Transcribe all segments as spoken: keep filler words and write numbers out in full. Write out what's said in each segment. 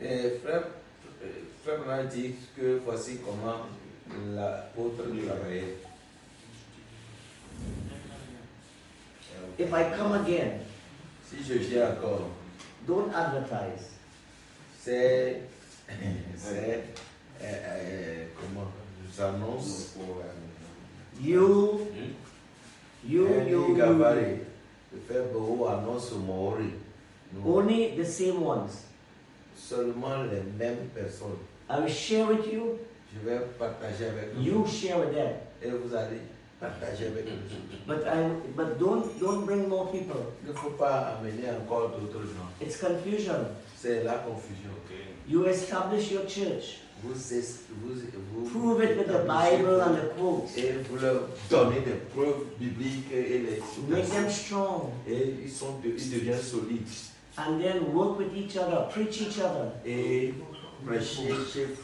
Et frère, frère Branham dit que voici comment l'apôtre travaillait. If I come again, si je viens encore, don't advertise. C'est, c'est, euh, euh, comment, j'annonce. You, you, you, you, Gavari, le frère Beau annonce Maori. only the same ones. Seulement les mêmes personnes. I will share with you. Je vais partager avec vous. You share with them. Et vous allez partager avec eux. But I, but don't, don't bring more people. Il ne faut pas amener encore d'autres gens. It's confusion. C'est la confusion. Okay. You establish your church. Vous, vous, vous prove it with the Bible and the quotes. Et vous leur donnez des preuves bibliques et les make them strong. Et ils sont, ils deviennent solides. And then work with each other, preach each other. Et prêcher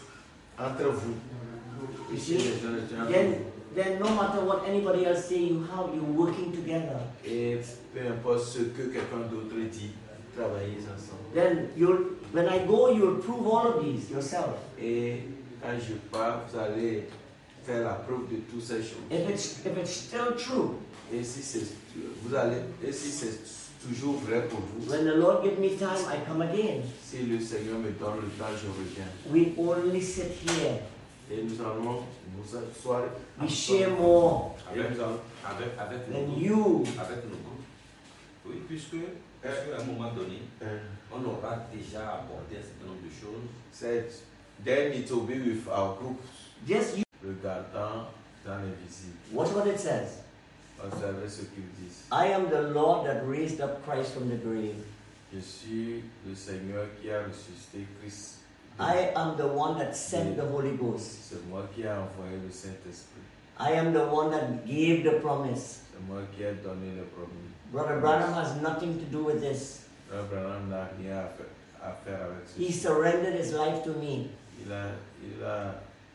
entre vous. You see? Then, then no matter what anybody else say, you have you working together. Et peu importe ce que quelqu'un d'autre dit, travaillez ensemble. Then you'll, when I go, you'll prove all of these yourself. Et quand je pars, vous allez faire la preuve de toutes ces choses. If it's if it's still true. Et si c'est vous allez et si c'est toujours vrai pour vous. When the Lord give me time, I come again. Si le Seigneur me donne le temps, je reviens. We only sit here. Et nous allons nous asseoir. We share more. Avec, avec, avec than nos you. Avec nos groupes. Oui, puisque, puisque à un moment donné, on aura déjà abordé un certain nombre de choses. Said, then it will be with our groups. Just you. Regardant dans l'invisible. Watch what it says. Observez ce qu'il dit. I am the Lord that raised up Christ from the grave. Je suis le Seigneur qui a ressuscité Christ. I am the one that sent the Holy Ghost. C'est moi qui ai envoyé le Saint-Esprit. I am the one that gave the promise. C'est moi qui ai donné le promis. Brother Branham has nothing to do with this. Brother Branham n'a rien à faire, à faire avec ceci. He surrendered his life to me. Il a, il a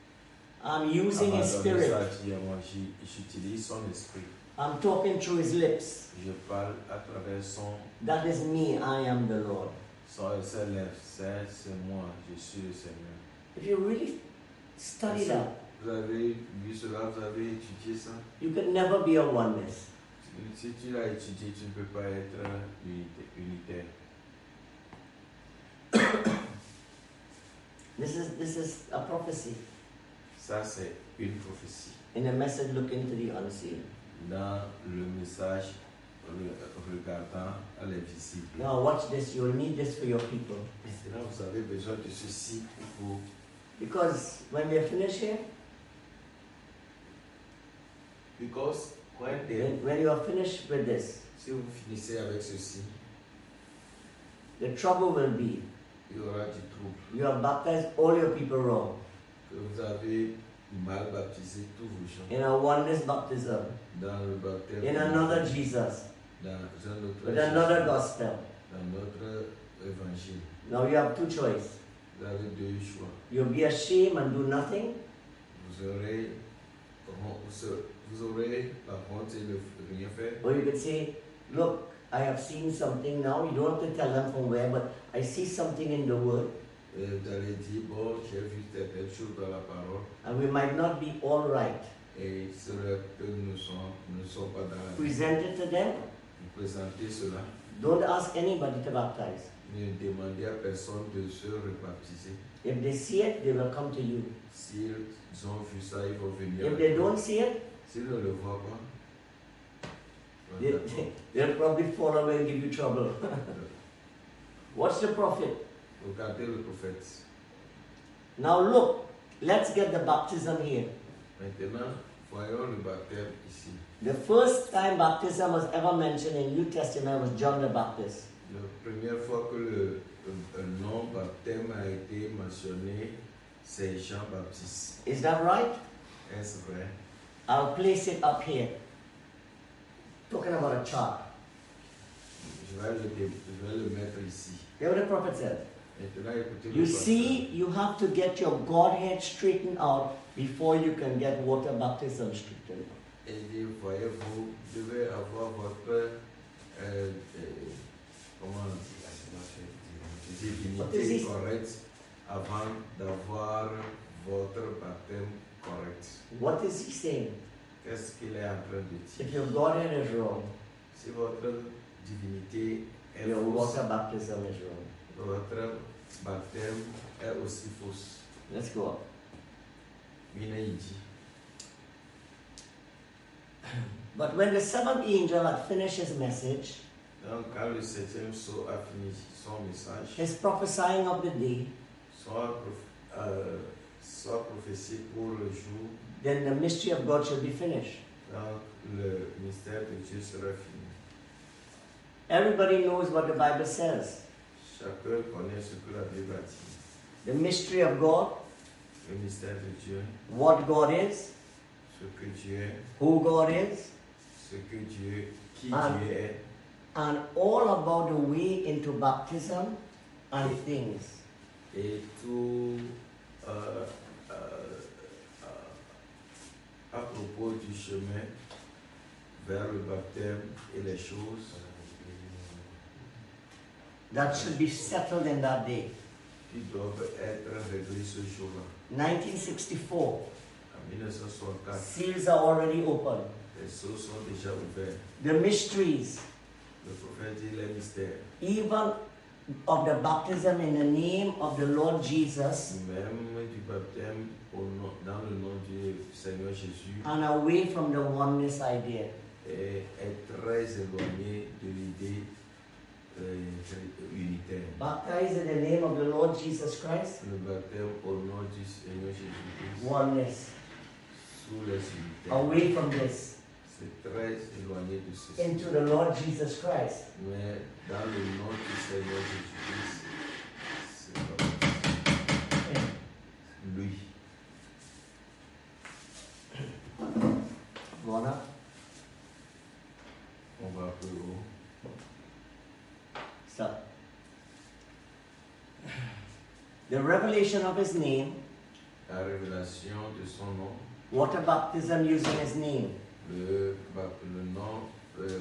I'm using his spirit. J'utilise son esprit. I'm talking through his lips. Je parle à travers son. That is me. I am the Lord. Son ses lèvres, c'est moi. Je suis le Seigneur. If you really study that, vous avez vu cela, vous avez étudié ça. You can never be a oneness. Si tu l'as étudié, tu ne peux pas être unitaire. This is this is a prophecy. Ça c'est une prophétie. In a message, look into the unseen. Dans le message, regardant à l'invisible. Now watch this. You'll need this for your people. Maintenant, vous avez besoin de ceci pour vous. Because when we are finished here, because when, they, when, when you are finished with this, si vous finissez avec ceci, the trouble will be, il y aura du trouble. You have baptized all your people wrong. Que vous avez mal baptisé tous vos gens. In a oneness baptism. Dans le baptême. In another Jesus. Dans un autre with another gospel. Dans notre évangile. Now you have two choices. Vous avez deux choix. You'll be ashamed and do nothing. Vous aurez, vous aurez la honte et ne rien faire. Or you could say, look, I have seen something now. You don't have to tell them from where, but I see something in the Word. Et vous allez dire, bon, j'ai vu telle chose dans la parole. And we might not be all right. Et c'est vrai que nous ne sommes, nous ne sommes pas dans la. Present it to them. Vous présentez cela. Don't ask anybody to baptize. Ne demandez à personne de se rebaptiser. If they see it, they will come to you. S'ils ont vu ça, ils vont venir. If they don't see it, s'ils ne le voient pas, they, they, they'll probably fall away and give you trouble. What's the prophet? Regardez le prophète. Now look, let's get the baptism here. Maintenant, voyons le baptême ici. The first time baptism was ever mentioned in New Testament was John the Baptist. La première fois que le, le, le nom baptême a été mentionné, c'est Jean-Baptiste. Is that right? Est-ce vrai? I'll place it up here. Talking about a chart. Je vais le, je vais le mettre ici. Hear what the prophet said. Maintenant, écoutez You le see, you have to get your Godhead straightened out before you can get water baptism straightened out. Et dit, voyez-vous, vous devez avoir votre euh, euh, comment divinité correcte avant d'avoir votre baptême correct. What is he saying? Qu'est-ce qu'il est en train de dire? If your Godhead is wrong, Si votre divinité est your fausse, water baptism is wrong. votre baptême est aussi fausse. Let's go up. Mina il dit. But when the seventh angel had finished his message, Donc, quand le septième sceau a fini son message, his prophesying of the day, soit, prof- euh, soit prophétie pour le jour, then the mystery of God shall be finished. donc le mystère de Dieu sera fini. Everybody knows what the Bible says. Chacun connaît ce que la Bible a dit. The mystery of God, Le mystère de Dieu, what God is, ce que Dieu est, who God is, ce que Dieu, qui Ah. Dieu est, and all about the way into baptism and things. et tout euh, euh, euh, à propos du chemin vers le baptême et les choses That should be settled in that day. qui doivent être réglées ce jour-là. nineteen sixty-four, En mille neuf cent soixante-quatre, seals are already open. les sceaux sont déjà ouverts. The mysteries, Le prophète dit les mystères, even of the baptism in the name of the Lord Jesus, même du baptême au nom, dans le nom du Seigneur Jésus, and away from the oneness idea. est, est très éloigné de l'idée euh, unitaire. Baptized in the name of the Lord Jesus Christ, Le baptême au nom du Seigneur Jésus-Christ, oneness. sous les unitaires, Away from this, c'est très éloigné de ceci. into the Lord Jesus Christ. Mais dans le nom du Seigneur Jésus-Christ, c'est pas lui. Gonna. On va plus haut. So, the revelation of his name, La révélation de son nom, water baptism using his name, le, bap- le nom, euh,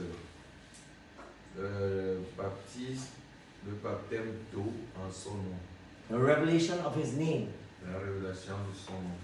le baptise, le baptême d'eau en son nom. the revelation of his name. La révélation de son nom.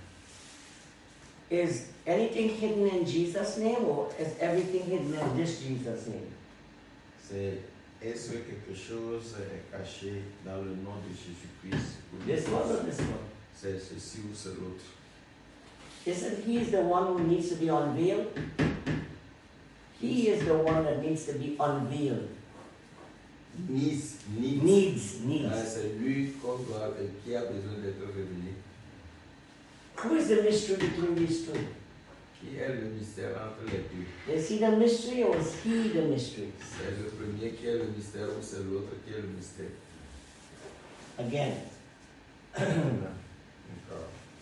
Is anything hidden in Jesus' name, or is everything hidden in this Jesus' name? C'est est-ce que quelque chose est caché dans le nom de Jésus-Christ? ou This one or this one? C'est ceci ou c'est l'autre. Isn't he the one who needs to be unveiled? He is the one that needs to be unveiled. Needs, needs. Needs, Ah, needs. c'est lui qu'on doit, euh, qui a besoin d'être révélé. Who is the mystery between these two? Qui est le mystère entre les deux? Is he the mystery or is he the mystery? C'est le premier qui est le mystère ou c'est l'autre qui est le mystère? Again, Encore.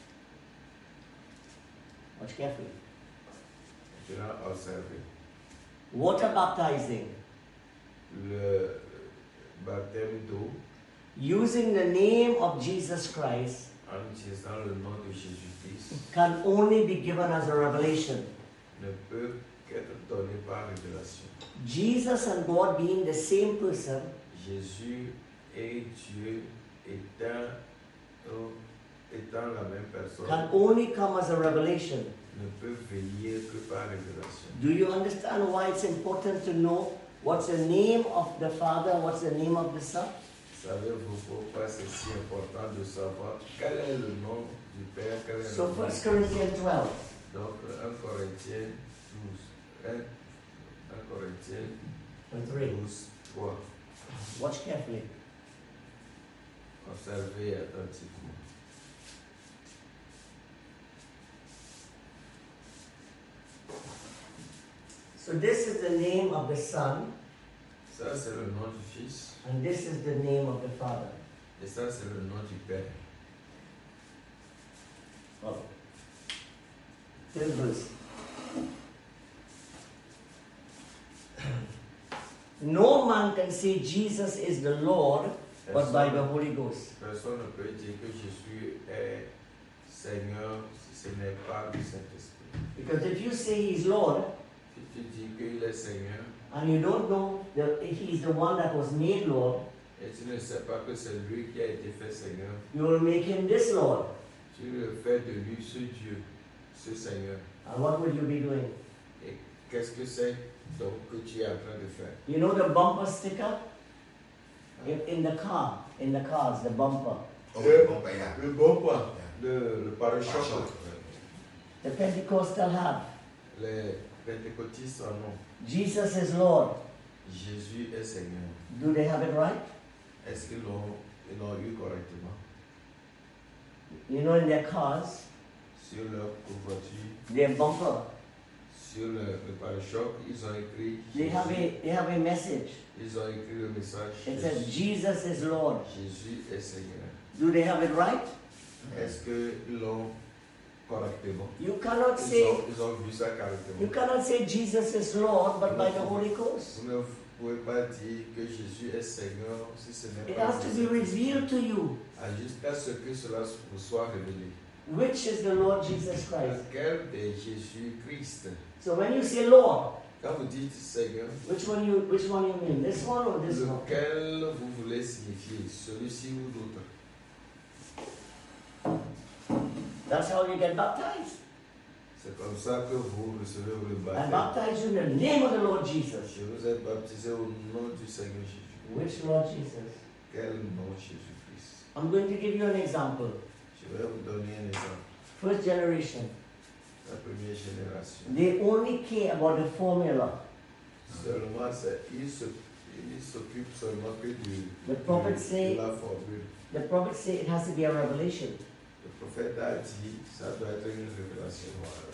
watch carefully. Maintenant, observez. Water baptizing, Le baptême d'eau using the name of Jesus Christ, en utilisant le nom de Jésus-Christ can only be given as a revelation. ne peut qu'être donné par révélation. Jesus and God being the same person, Jésus et Dieu étant, euh, étant la même personne can only come as a revelation. ne peut venir que par révélation. Do you understand why it's important to know what's the name of the Father, what's the name of the Son? Savez-vous pourquoi c'est si important de savoir quel est le nom du Père, quel est So le nom First Corinthians twelve, Donc, un Corinthiens douze, un Corinthiens and three. douze, trois. Watch carefully. Observez attentivement. So this is the name of the Son, Ça, c'est le nom du Fils, and this is the name of the Father. et ça, c'est le nom du Père. Follow. Third verse. No man can say Jesus is the Lord but by the Holy Ghost. Personne ne peut dire que Jésus est Seigneur si ce n'est pas du Saint-Esprit. Because if you say He's Lord, Si tu dis qu'il est Seigneur, and you don't know that He's the one that was made Lord, Et tu ne sais pas que c'est lui qui a été fait Seigneur. You will make him this Lord. Tu le fais de lui ce Dieu, ce Seigneur. And what will you be doing? Et qu'est-ce que c'est donc que tu es en train de faire? You know the bumper sticker? In, in the car, in the cars, the bumper. Oh, Le- bon, bah, yeah. Le bon point, Yeah. le, le pare-choc, Choc. The Pentecostal have. les pentecôtistes en ont. Jesus is Lord. Jésus est Seigneur. Do they have it right? Est-ce qu'ils l'ont, ils l'ont eu correctement? You know, in their cars, Sur leur voiture, their bumper, sur le, le pare-choc, ils ont écrit they have Jésus. a they have a message. Ils ont écrit le message It says Jésus, Jesus is Lord. Jésus est Seigneur. Do they have it right? Est-ce qu'ils l'ont correctement? You cannot Ils say ont, ils ont vu ça you correctement. cannot say Jesus is Lord, but by the Holy Ghost. Vous ne pouvez pas dire que Jésus est Seigneur si ce n'est It pas has to be revealed to you. Ah, jusqu'à ce que cela vous soit révélé. Which is the Lord Jesus Christ? Lequel est Jésus-Christ? So when you say Lord, Quand vous dites Seigneur, which one you which one you mean? This one or this one? lequel vous voulez signifier, celui-ci ou l'autre? That's how you get baptized. C'est comme ça que vous recevez le I baptême. baptize you in the name of the Lord Jesus. Je vous ai baptisé au nom du Seigneur Jésus. Which Lord Jesus? Quel nom Jésus-Christ? I'm going to give you an example. Je vais vous donner un exemple. First generation, La première génération. they only care about the formula. Seulement, c'est, ils se- ils s'occupent seulement que du, The prophet de say la formule. the prophet say it has to be a revelation. Le prophète a dit, ça doit être une révélation.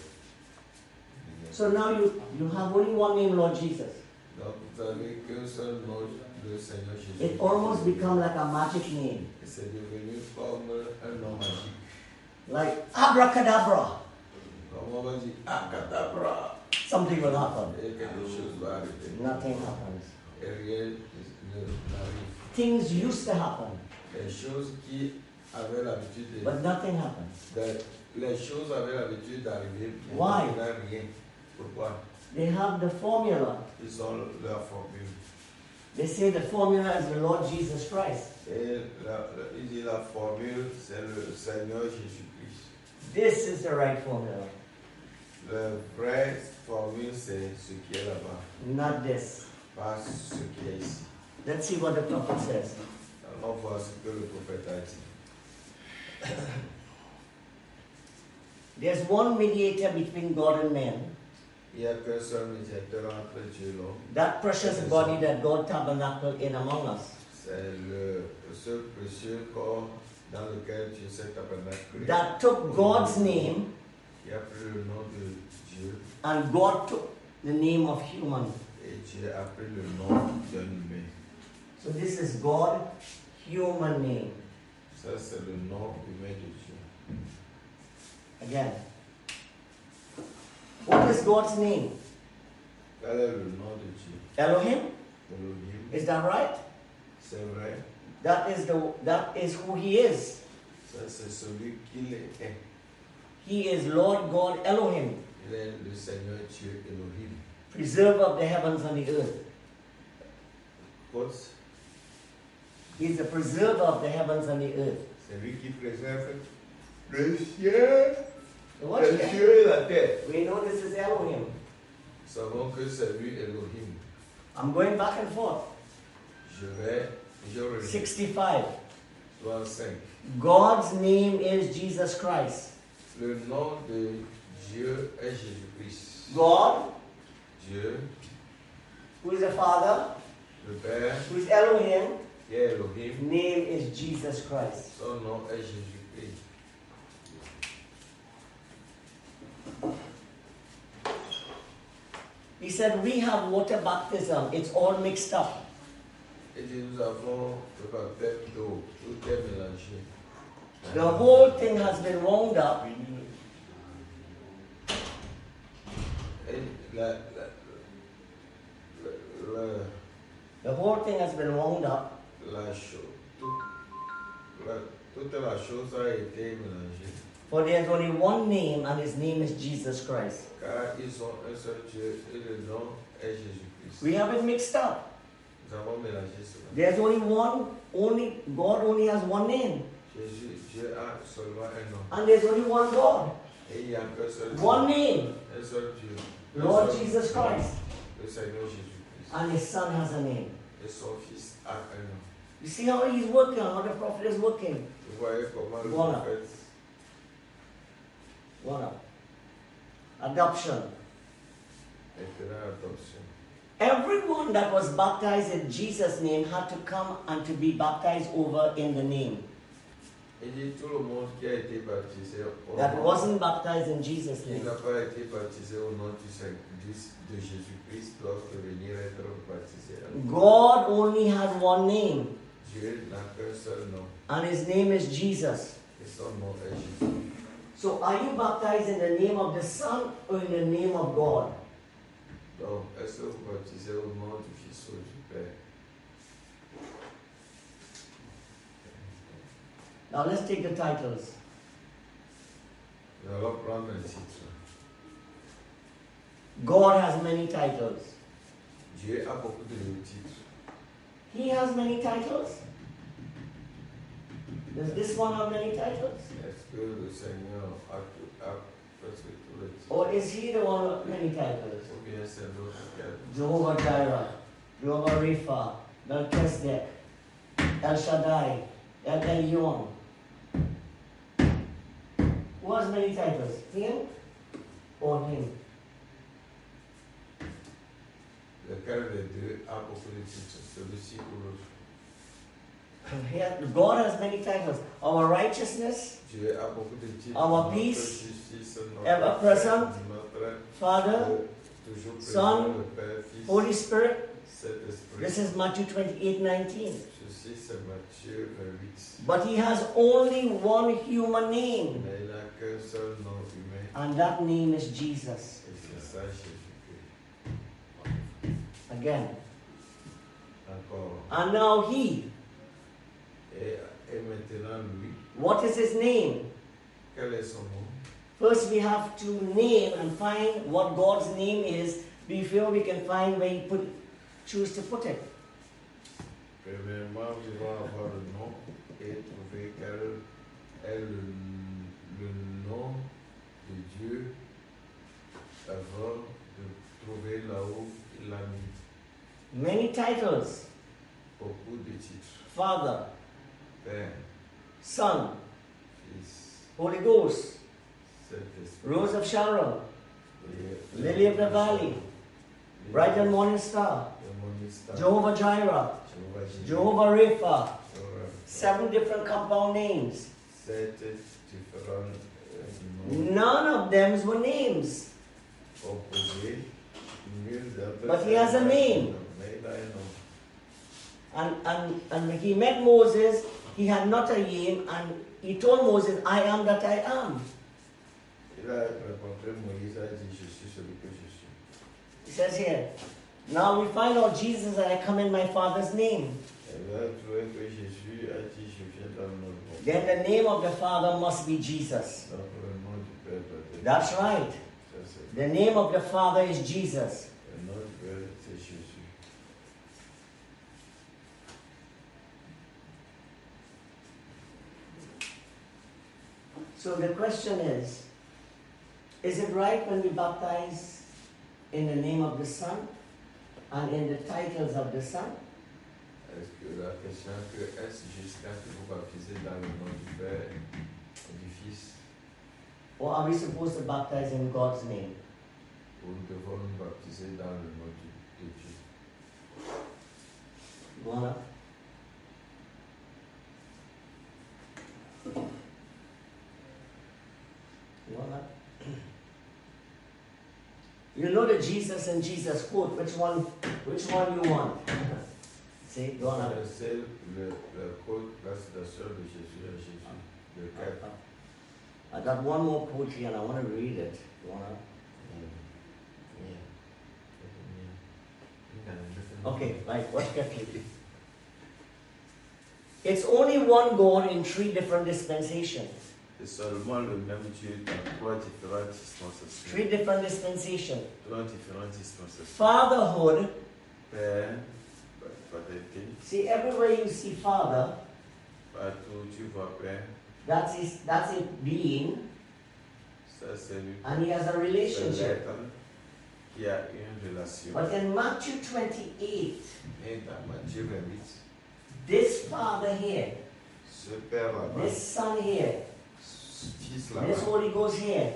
So now you you have only one name, Lord Jesus. Donc, vous avez qu'un seul nom, le Seigneur Jésus. It almost become like a magic name, Et c'est devenu comme un nom magique. like abracadabra. Comme on va dire, Akadabra. Something will happen. Et quelque chose va arriver. Nothing happens. Et rien ne- ne- n'arrive. Things used to happen, Les choses qui avaient l'habitude de. but nothing happens. de- les choses avaient l'habitude d'arriver. mais Why? il n'y a rien. Pourquoi? They have the formula. Ils ont leur formule. They say the formula is the Lord Jesus Christ. Et la, la- il dit la formule, c'est le Seigneur Jésus-Christ. This is the right formula, La vraie formule, c'est ce qui est là-bas, not this. pas ce qui est ici. Let's see what the prophet says. Allons voir ce que le prophète a dit. There's one mediator between God and man, Il n'y a qu'un seul médiateur entre Dieu et l'homme. that precious body that God tabernacled in among us, C'est le, ce précieux corps dans lequel Dieu s'est tabernaclé. that took God's name Il a pris le nom de Dieu and God took the name of human. et Dieu a pris le nom d'un humain. So this is God, human name. Ça, c'est le nom humain de Dieu. Again. What is God's name? Quel est le nom de Dieu? Elohim? Elohim. Is that right? C'est vrai. That is the that is who he is. Ça, c'est celui qu'il est. He is Lord God Elohim, Il est le Seigneur Dieu Elohim. preserver of the heavens and the earth. Côte, He's the preserver of the heavens and the earth. c'est lui qui préserve le ciel, So what le you- ciel et la terre. we know this is Elohim. Nous savons que c'est lui Elohim. I'm going back and forth. Je vais, je reviens. sixty-five. soixante-cinq. God's name is Jesus Christ. Le nom de Dieu est Jésus-Christ. God, Dieu, who is the Father, le Père, who is Elohim, qui est Elohim. name is Jesus Christ. Son nom est Jésus-Christ. He said, we have water baptism. It's all mixed up. Et dit, nous avons le baptême d'eau. Tout est mélangé. The whole thing has been wound up. Et la, la, la, la, The whole thing has been wound up. la chose, tout, la, toute la chose a été mélangée. For there's only one name, and his name is Jesus Christ. Car ils ont un seul Dieu et le nom est Jésus-Christ. We have it mixed up. Nous Nous avons mélangé cela. There's only one, only, God only has one name. Jésus, Dieu a seulement un nom. And there's only one God. Et il y a qu'un seul Dieu. One name. Un seul Dieu. Un Lord seul- Jesus Christ. Le Seigneur Jésus-Christ. And his son has a name. Et son fils a un nom. You see how he's working, how the prophet is working. Vous voyez comment le Voilà. prophète. One up. Adoption. Maintenant, adoption. Everyone that was baptized in Jesus' name had to come and to be baptized over in the name. Il dit tout le monde qui a été baptisé au That nom. wasn't baptized in Jesus' Qui name. n'a pas été baptisé au nom du Seigneur de Jésus-Christ doivent venir être baptisés. God only has one name, Dieu n'a qu'un seul nom. and his name is Jesus. Et son nom est Jésus. So are you baptized in the name of the Son or in the name of God? Donc, est-ce que vous baptisez au nom du Fils ou du Père? Now let's take the titles. Nous allons prendre un titre. God has many titles. Dieu a beaucoup de titres. He has many titles. Does this one have many titles? Est-ce que le Seigneur a, tout- a presque tous les titres? Or is he the one with many titles? Ou bien c'est l'autre qui a Jehovah Jireh, Jehovah Rapha, Melchizedek, El Shaddai, El Elyon. Who has many titles? Him or him? Lequel des deux a beaucoup de titres? Celui-ci ou l'autre? Here, God has many titles. Our righteousness, Dieu a beaucoup de titres. Our Notre peace, justice, notre ever present, notre Father, euh, toujours présent, Son, le Père, Fils, Holy Spirit. Saint-Esprit. This is Matthew twenty-eight nineteen. Ceci c'est Matthieu vingt-huit. But he has only one human name, Mais il n'a qu'un seul nom humain, and that name is Jesus. et c'est ça Jésus-Christ. Again. Encore. And now he, Et, et maintenant lui, what is his name? quel est son nom? First, we have to name and find what God's name is before we can find where He put, choose to put it. Premièrement, nous devons avoir le nom et trouver quel est le, le nom de Dieu avant de trouver là où il a mis Many titles: beaucoup de titres. Father, Père, Son, Fils, Holy Ghost, Saint-Esprit, Rose of Sharon, et- Lily of the Valley, Bright and Morning Star, le Monistar, Jehovah Jireh, Jehovah Jireh, Jehovah Rapha. Jehovah- Seven different compound names. Sept différents euh, noms None of them were names. opposés. Nul d'entre But he eux has a n'a- name. Mais il a un nom. And, and, and when he met Moses, he had not a name, and he told Moses, I am that I am. Il a rencontré Moïse, a dit, je suis celui que je suis. He says here, now we find out Jesus that I come in my Father's name. Elle a trouvé que Jésus a dit, je viens dans le nom de mon Then the name of the Father must be Jesus. Père. Donc le nom du Père doit être- That's right. Ça, c'est- The name of the Father is Jesus. Le nom du Père, c'est Jésus. So the question is, is it right when we baptize in the name of the Son and in the titles of the Son? Est-ce que la question que est-ce jusqu'à que vous baptisez dans le nom du Père et du Fils, Or are we supposed to baptize in God's name? ou nous devons nous baptiser dans le nom du- de Dieu? You wanna? You wanna? You know the Jesus and Jesus quote. Which one? Which one you want? See, you wanna? C'est le, le code, la citation de Jésus à Jésus. Lequel? I got one more poetry and I want to read it. You wanna? Okay, right. What's quickly? It's only one God in three different dispensations. C'est seulement le même Dieu dans trois différentes dispensations. Three different dispensations. Trois différentes dispensations. Fatherhood, Père, paternité. See, everywhere you see Father, Partout tu vois Père, that's his, that's a being, ça c'est lui. and he has a C'est relationship. l'être qui a une relation. But in Matthew twenty-eight, Et dans Matthieu vingt-huit, this Father here, ce Père là-bas, this Son here, ce Fils this là-bas, Holy Ghost here,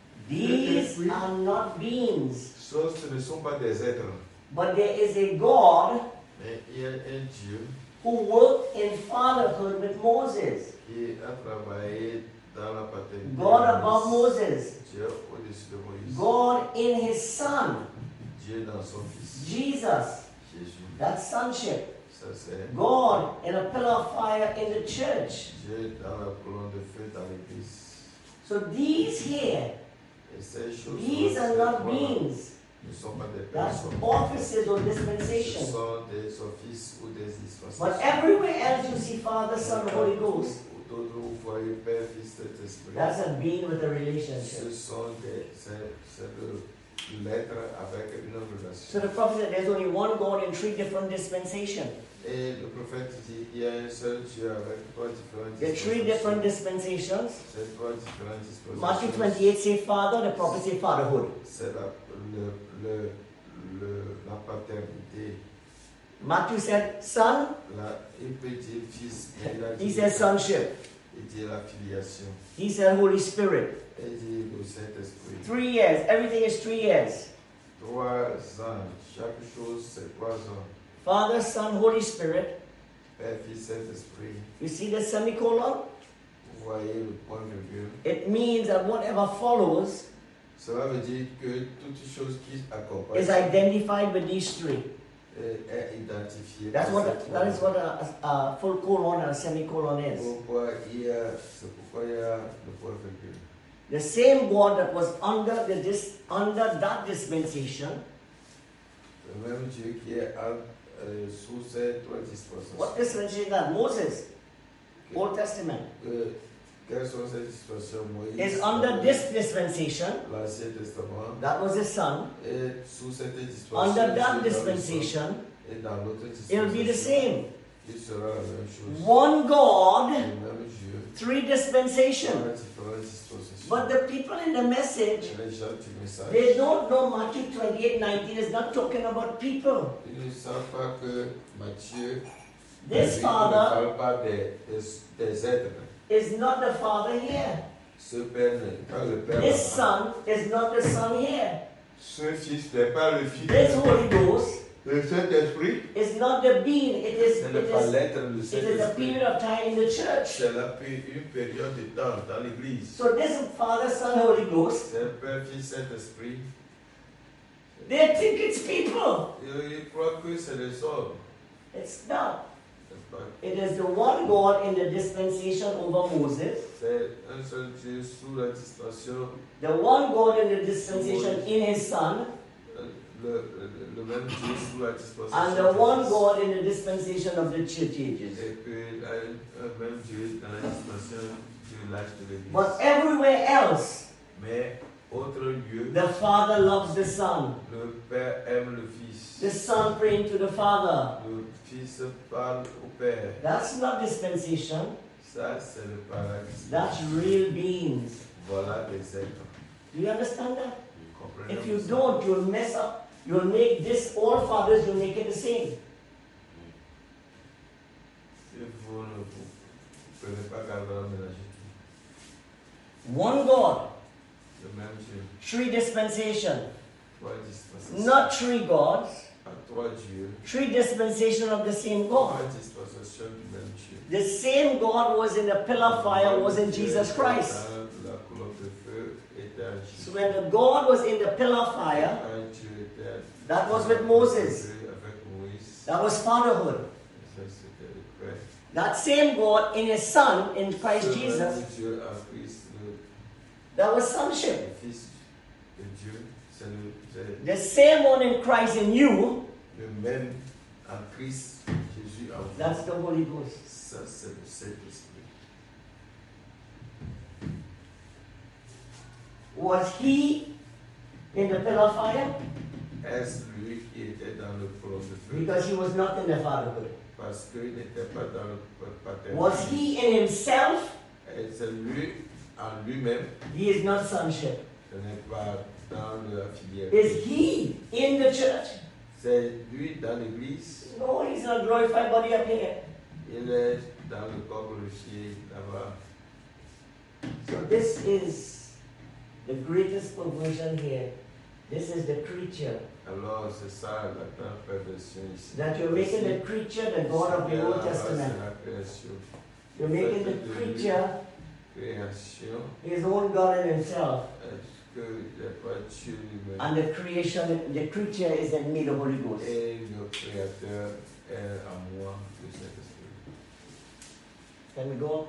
these are not beings, ça, ce ne sont pas des êtres, but there is a God mais il y a un Dieu who worked in fatherhood with Moses. qui a travaillé dans la paternité. God de above Moïse. Moses. Dieu au-dessus de Moïse. God in his Son, Dieu dans son Fils. Jesus. Jésus. That's sonship. Ça c'est God in a pillar of fire in the church. Dieu dans la colonne de feu dans l'église. So these here, Et ces choses these are not beings. ne sont pas des That's personnes. offices or Ce dispensation. sont des offices ou des dispensations. But everywhere else you see Father, Son, Holy Ghost, D'autres vous voyez Père, Fils, Saint-Esprit. that's a being with a Ce relationship. sont des, c'est, c'est de l'être avec une So relation. the prophet said there's only one God in three different dispensations. Et le prophète dit il y a un seul Dieu avec trois différentes There are three different dispensations. dispensations. C'est trois différentes dispensations. Matthew twenty-eight say Father, the prophet say fatherhood. C'est la, le, le, le, la paternité. Matthew said Son, La, il peut dire Fils, mais il a he dit, said sonship. il dit la filiation. He said Holy Spirit. Et il dit le Saint-Esprit. Three years. Everything is three years. Trois ans. Chaque chose, c'est trois ans. Father, Son, Holy Spirit. Père, Fils, Saint-Esprit. You see the semicolon? Vous voyez le point virgule. It means that whatever follows Cela veut dire que toute chose qui accompagne is identified with these three. est, est identifiée. That's par what ces that is trois. what a, a full colon and a semicolon is. Pourquoi il y a, c'est pourquoi il y a le point virgule. The same God that was under the dis, under that dispensation. Le même Dieu qui est en, euh, sous ces trois dispensations. What dispensation is that? Moses, Que- Old Testament, que- quelles sont ces dispensations? Moïse, is under this dispensation. l'Ancien Testament. That was his son. Et sous cette dispensation, Under that Dieu dans le dispensation, sang, et dans l'autre it'll be the dispensation, same. il sera la même chose. One God, Le même Dieu, three trois dispensations. différentes dispensations. But the people in the message, Et les gens du message, they don't know Matthew twenty-eight nineteen is not talking about people. ils ne savent pas que Matthieu This ne Father parle pas des, des, des êtres. is not the Father here. Ce Père n'est pas le Père. This là-bas. Son is not the Son here. Ce Fils n'est pas le Fils. This Holy Ghost Le Saint-Esprit, is not the being. It is, ce it n'est pas is, l'être, le it is a Saint-Esprit. period of time in the church. C'est la p- une période de temps dans l'Église. So this Father, Son, Holy Ghost, C'est Père, Fils, Saint-Esprit. they think it's people. Et ils croient que c'est les hommes. It's not. C'est pas- It is the one God in the dispensation over Moses, C'est un seul Dieu sous la dispensation, the one God in the dispensation in His Son, euh, le, le, le même Dieu sous la dispensation. and the du one Fils. God in the dispensation of the church ages. Et puis il y a un, un même Dieu dans la dispensation de l'âge de l'Église. But everywhere else, Mais autre lieu, the Father loves the Son. le Père aime le Fils. The Son praying to the Father. Le Fils parle au Père. That's not dispensation. Ça, c'est le paradis. That's real beings. Voilà des êtres. Do you understand that? Comprenez If you ça? don't, you'll mess up. You'll make this, all fathers, you'll make it the same. Si vous ne vous prenez pas garde à ménager One God, le même Dieu, three dispensations. trois dispensations. Not three gods, À trois dieux, three dispensations of the same trois God. dispensations du même Dieu. The same God was in the pillar of fire, was in Jesus Christ. Dans la colonne de feu était en So Jésus. when the God was in the pillar of fire, Un Dieu était that was with Moses. avec Moïse. That was fatherhood. Ça, c'était le Père. That same God in His Son, in Ce Christ même Jesus, Dieu en Christ, le, that was sonship. le Fils de Dieu, c'est le, c'est The same one in Christ in you, le même en Christ, Jésus en vous. that's the Holy Ghost. Ça, c'est le Saint-Esprit. Was He in the pillar of fire? est-ce lui qui était dans le trône de feu? Because he was not in the fatherhood. Parce qu'il n'était pas dans le paternité. Was he in himself? Et c'est lui, en lui-même, He is not sonship. ce n'est pas dans la filière. Is he in the church? C'est lui dans l'église. No, he's not glorified body up here. Il est dans le corps glorifié là-bas. So this is the greatest perversion here. This is the creature. Alors c'est ça la grande perversion ici. That you're making the creature the God of the Old Testament. C'est la création. You're making the creature Création. his own God in himself. Est-ce que il n'est pas Dieu lui-même? And the creation, the creature is in me, the Holy Ghost. Et le Créateur est en moi, le Saint-Esprit. Can we go?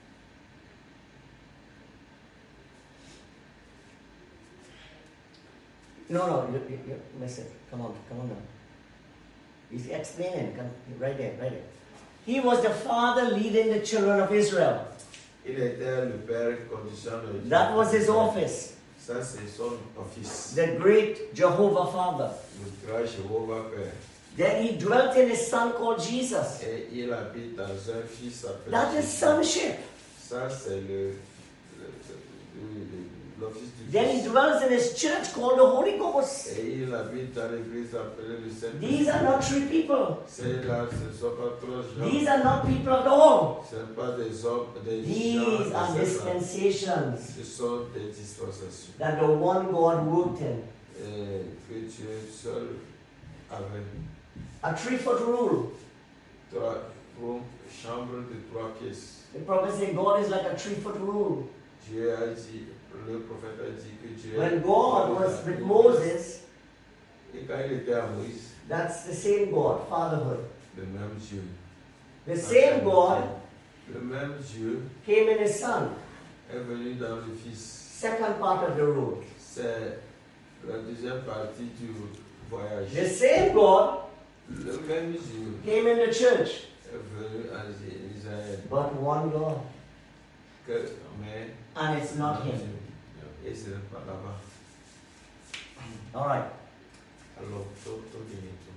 No, no, you, you, you miss it. Come on, come on now. He's explaining. Come, right there, right there. He was the father leading the children of Israel. Il était le Père condition de That was his office. Ça, c'est son office. The great Jehovah Father. Le grand Jéhovah Père. Then he dwelt in his son called Jesus. Et il habite dans un fils appelé That is Jésus. sonship. Ça, c'est le, le, le, le- l'office du Then he fils. dwells in his church called the Holy Ghost. Et il habite dans l'église appelée le These Saint-Esprit. are not three people. C'est là, ce ne sont pas trois gens. These are not people at all. Ce ne sont pas des hommes, des These gens. are des êtres. dispensations Ce sont des dispensations. that the one God worked in. Et que Dieu seul avait A three foot rule. trois rooms, chambre de trois pièces. The prophet said God is like a three foot rule. Dieu a dit, le prophète a dit que Dieu. When God was with Moses, Et quand il était à Moïse, that's the same God, fatherhood. le même Dieu. The same God Le même Dieu came in his son. est venu dans le Fils. Second part of the rule. C'est la deuxième partie du voyage. The same God Le même Dieu came in the church, est venu à Israël. but one God. Que, mais And it's not him. et ce n'est pas là-bas. All right. Alors, tout, tout est tout.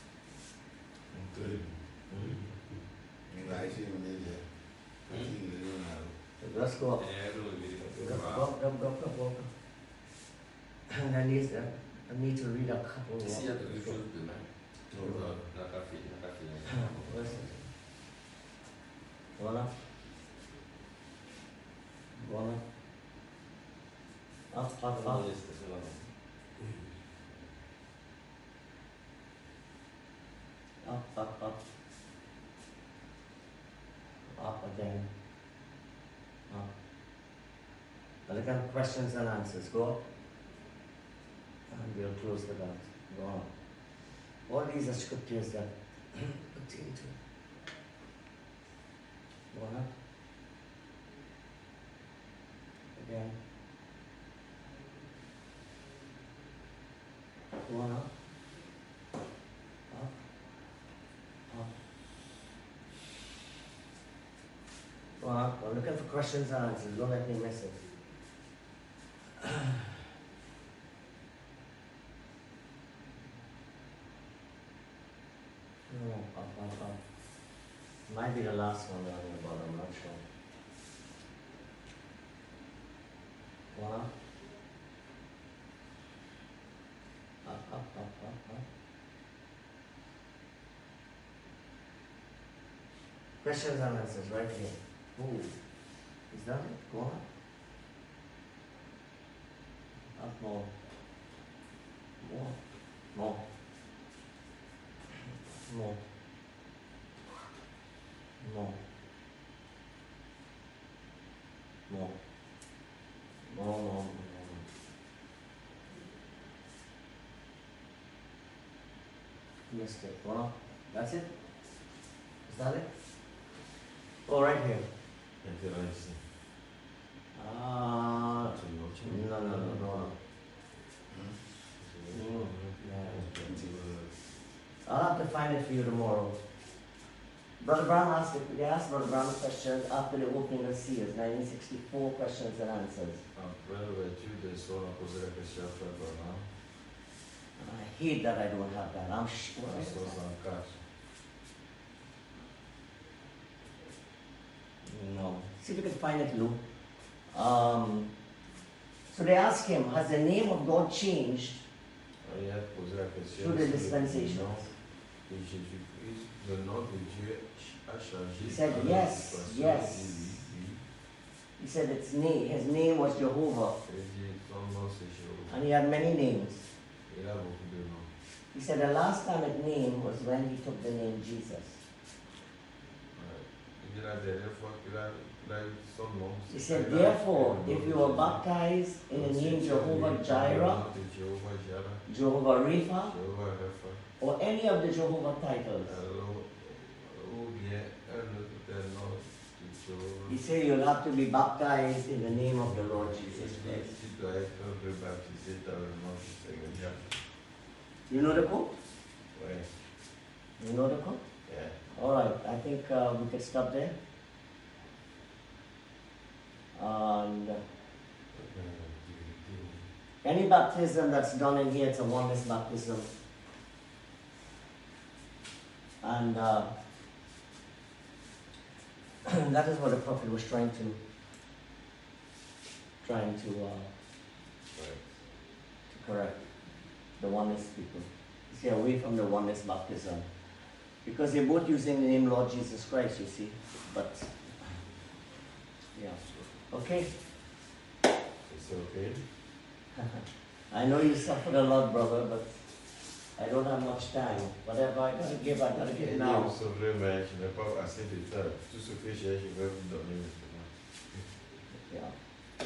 Let's go up. É, no America. Go, go, go, go, go, go. And I need, uh, I need to read a couple more. Ici, il y a quelque chose de même. La café, la café. Where's it? Voilà. Voilà. Up, up, up. Up, up, up. Up again. Up. Now look at questions and answers. Go up. And we'll close the dots. Go on. All these are scriptures that continue to. Go on up. Again. Go on up. Up. Up. Go on up. I'm looking for questions and answers. Don't let me miss it. No, up, up, up. Might be the last one down the bottom, I'm not sure. Go on. Up, up, up, up, up. Questions and answers right here. Ooh. Is that it? Go on. Up more. More. More. More. More. More. More, more, more, more. Missed it. Well, that's it? Is that it? Oh, right here. Intéressant. Ah, no, no, no, no, no. No. I'll have to find it for you tomorrow. Brother Brown asked, they asked Brother Brown a question after the opening of Sears, nineteen sixty-four questions and answers. Après l'ouverture des sols, on a posé la question à Frère Bernard. I hate that I don't have that. I'm sure. cent soixante-quatre. No. See if you can find it, Lou. Um, so they ask him, has the name of God changed Il a posé la question. through the si le dispensations? nom de Jésus-Christ, le nom de Dieu a changé. He said, dans la yes, dispensation. yes. Il dit oui, oui. He said its name, his name was Jehovah, Il dit son nom c'est Jéhovah. and he had many names. Il a beaucoup de noms. He said the last time it named was when he took the name Jesus. Ouais. Il dit la dernière fois qu'il a, il a eu son nom. He c'est said, qu'il a therefore, eu le nom if de you are Jésus. baptized in the Donc, si name tu as Jehovah eu le Jireh, nom de Jéhovah Jireh, Jehovah Rapha, Jéhovah Rapha, or any of the Jehovah titles, alors, ou bien un autre des noms de Jéhovah. he said you'll have to be baptized in the name of the Lord Jesus Tu Christ. tu dois être rebaptisé dans le nom du Seigneur. You know the quote? Ouais. You know the quote? Yeah. All right, I think uh, we could stop there. And uh, any baptism that's done in here, it's a oneness baptism. And uh, that is what the prophet was trying to, trying to, uh, to correct the oneness people. Stay away from the oneness baptism. Because they're both using the name Lord Jesus Christ, you see. But, yeah. Okay? It's okay. I know you suffered a lot, brother, but I don't have much time. Whatever I gotta give, I gotta give Et now. Dieu vous sauverait, mais je n'ai pas assez de temps. Tout ce que j'ai, je vais vous donner maintenant. Yeah.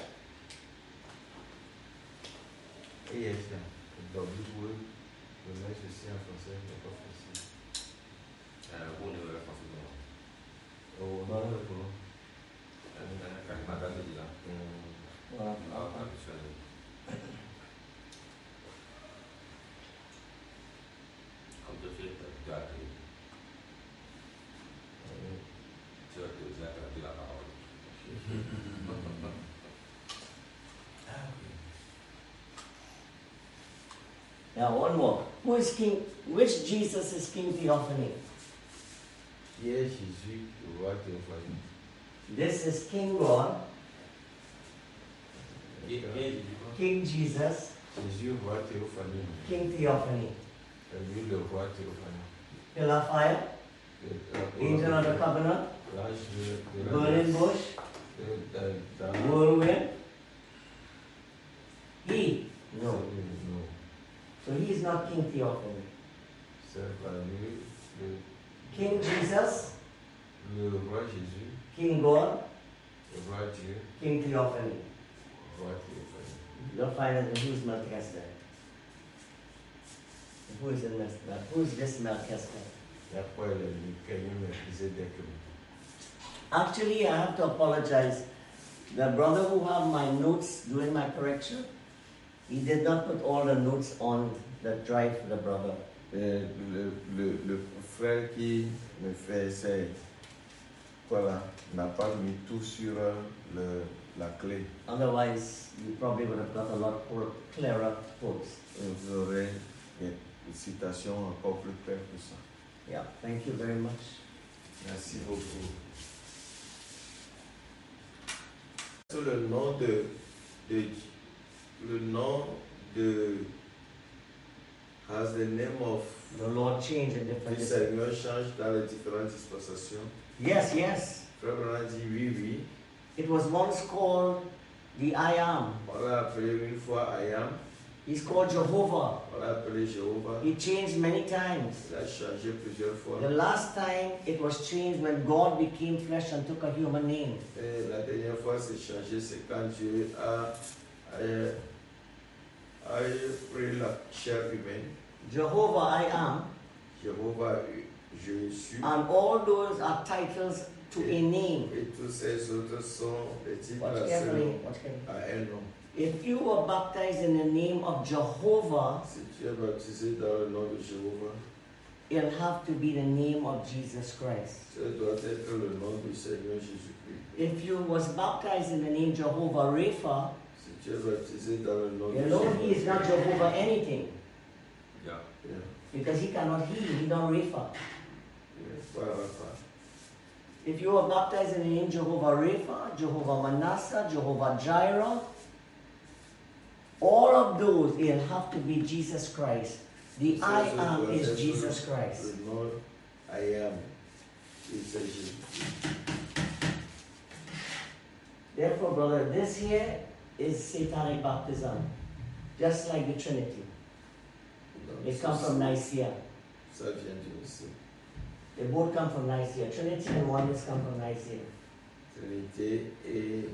Et il y a ça. Dans le bout, je mets ceci en français, je n'ai pas français. Euh, on est là, forcément. Oh, Voilà. non, c'est bon. Quand madame est là, Voilà. on va pas choisir. Comme tu fais, tu as créé. Tu as tu as traduit la parole. Now one more. Who is King? Which Jesus is King Theophany? Qui est Jésus, le roi Théophanie? This is King God, Qui est King Jesus, Jésus, roi Théophanie. King Theophany. Et lui, le roi Théophanie. Pillar of fire, angel of the covenant, L'âge de, de la burning grâce. bush, De- de- dans- whirlwind. He, no. Non. So he is not King Theophany. C'est pas lui, le, King Jesus, le roi Jésus, King God, le roi Dieu, King Theophany. le roi Théophanie. You'll find out who's Melchizedek. Who is in Melchizedek? Who's this Melchizedek? Et après, le Michael Melchizedek. Actually, I have to apologize. The brother who have my notes doing my correction, he did not put all the notes on the drive for the brother. Et le, le, le frère qui me fait essayer, voilà, n'a pas mis tout sur le, la clé. Otherwise, you probably would have got a lot more clearer quotes. Vous aurez des citations encore plus claires que ça. Yeah, thank you very much. Merci beaucoup. Sous le nom de, de le nom de has the name of The Lord changed in le different. Seigneur change dans les différentes dispensations. Yes, yes. Frère Branham dit oui, oui. It was once called the I Am. On l'a appelé une fois I am. He's called Jehovah. On l'a appelé Jéhovah. He changed many times. Il a changé plusieurs fois. The last time it was changed when God became flesh and took a human name. Et la dernière fois c'est changé, c'est quand Dieu a, a, a pris la chair humaine. Jehovah I Am. Jéhovah, je suis. And all those are titles to a name. Et tous ces autres sont des titres Watch à carefully. ce- Watch carefully. à un nom. If you were baptized in the name of Jehovah, Si tu es baptisé dans le nom de Jéhovah, it'll have to be the name of Jesus Christ. ce doit être le nom du Seigneur Jésus-Christ. If you was baptized in the name Jehovah Rapha, Si tu es baptisé dans le nom you de know he is Jéhovah, not Jehovah anything. Yeah. Because he cannot heal, he don't refer. Yeah. Voilà, voilà. If you are baptized in the name Jehovah Rapha, Jehovah Manasseh, Jehovah Jireh, all of those, it'll have to be Jesus Christ. The I am is Jesus Christ. Le nom I am, c'est Jésus. Therefore, brother, this here is satanic baptism, just like the Trinity. They come from Nicaea. Ça vient de Nicaea. They both come from Nicaea. Trinity and oneness come from Nicaea. Trinité et,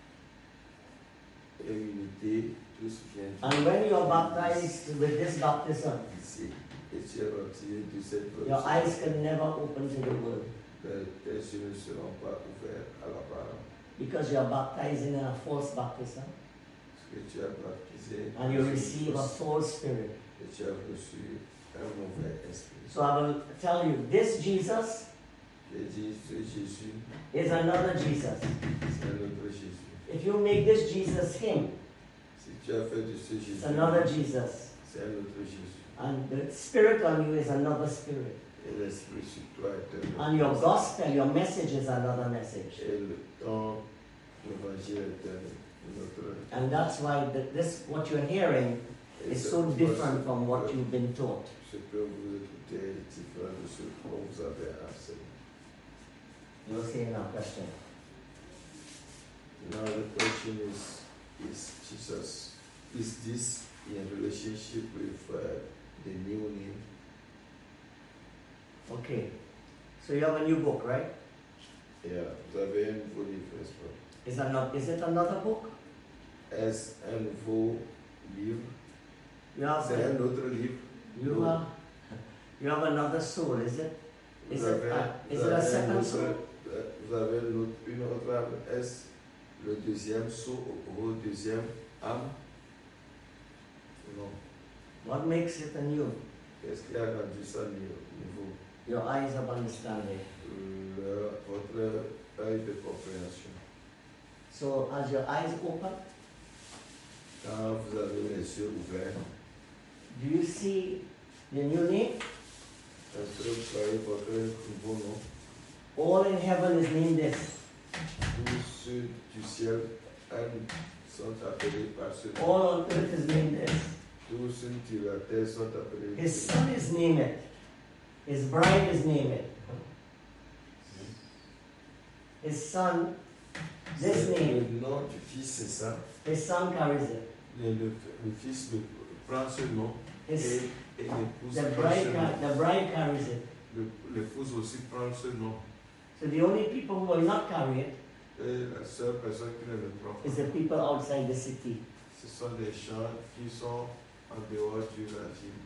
et unité, tous viennent. And when you are baptized with this baptism, Ici, et tu es baptisé de cette your eyes can never open to the word. Tes yeux ne seront pas ouverts à la parole. Because you are baptized in a false baptism. Parce que tu es baptisé. And you receive a false spirit. Et tu as reçu un mauvais esprit. So I will tell you, this Jesus J'ai dit, ce Jésus, is another Jesus. c'est un autre Jésus. If you make this Jesus him, Si tu as fait de ce Jésus, it's another Jesus. c'est un autre Jésus. And the spirit on you is another spirit. Et l'esprit sur toi est un autre. And your gospel, your message is another message. Et le temps, l'évangile est un autre. And that's why the, this, what you're hearing, Et is c'est so pourquoi different ce- from what you've been taught. Ce que vous écoutez est différent de ce que vous avez enseigné. You're saying a question. Now the question is, is Jesus, is this in relationship with uh, the new name? Okay. So you have a new book, right? Yeah, vous avez un nouveau livre, n'est-ce pas? Is, that not, is it another book? Est-ce un nouveau livre? You have, C'est un autre livre? you No. have, you have another soul, is it? Is Vous it, avez, a, is vous it a avez un second autre- soul? euh, Vous avez une autre, une autre âme. Est-ce le deuxième soul, ou deuxième âme? Non. What makes it a new? Qu'est-ce qui a rendu ça nouveau? Your eyes of understanding. Le, votre œil de compréhension. So as your eyes open, Quand vous avez les yeux ouverts, do you see the new name? est-ce que vous voyez votre nouveau nom? All in heaven is named this. Tous ceux du ciel sont appelés par ce nom. All on earth is named this. Tous ceux de la terre sont appelés. His son is named it. His bride is named it. His son, this name, Le nom du fils, c'est ça. his son carries it. Le, le, le fils le, prend ce nom et, His, et l'épouse the, prend ce bride, nom. ca- the bride carries it. Le- L'épouse aussi prend ce nom. So the only people who will not carry it Et la seule personne qui ne le prend pas, is the people outside the city. ce sont des gens qui sont en dehors de la ville.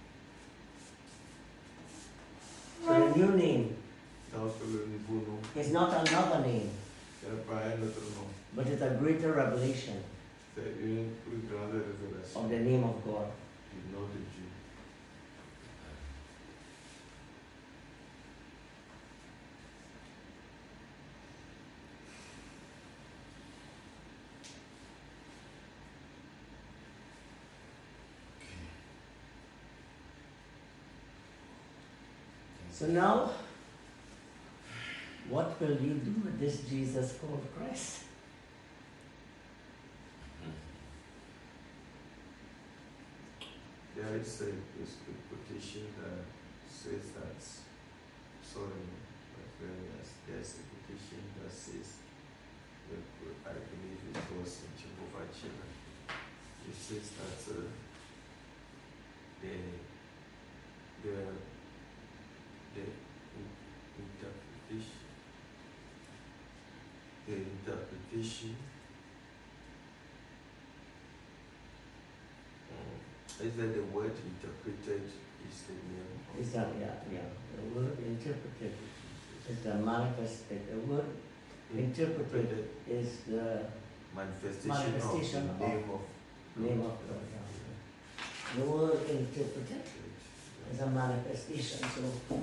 So the new name Donc le nouveau nom, is not another name, ce n'est pas un autre nom. but it's a greater revelation C'est une plus grande révélation of the name of God. du nom de Dieu. So now, what will you do with this Jesus called Christ? There is a, is a quotation that says that, sorry, my friend, yes, there's a quotation that says, that I believe it was in Jehovah Jireh. It says that uh, the, the, the interpretation, the interpretation is that the word interpreted is the name of Is that, yeah, yeah. The word interpreted is the manifested. The word interpreted is the manifestation, Manifestation of the name of name of God. yeah. The word interpreted is a manifestation. So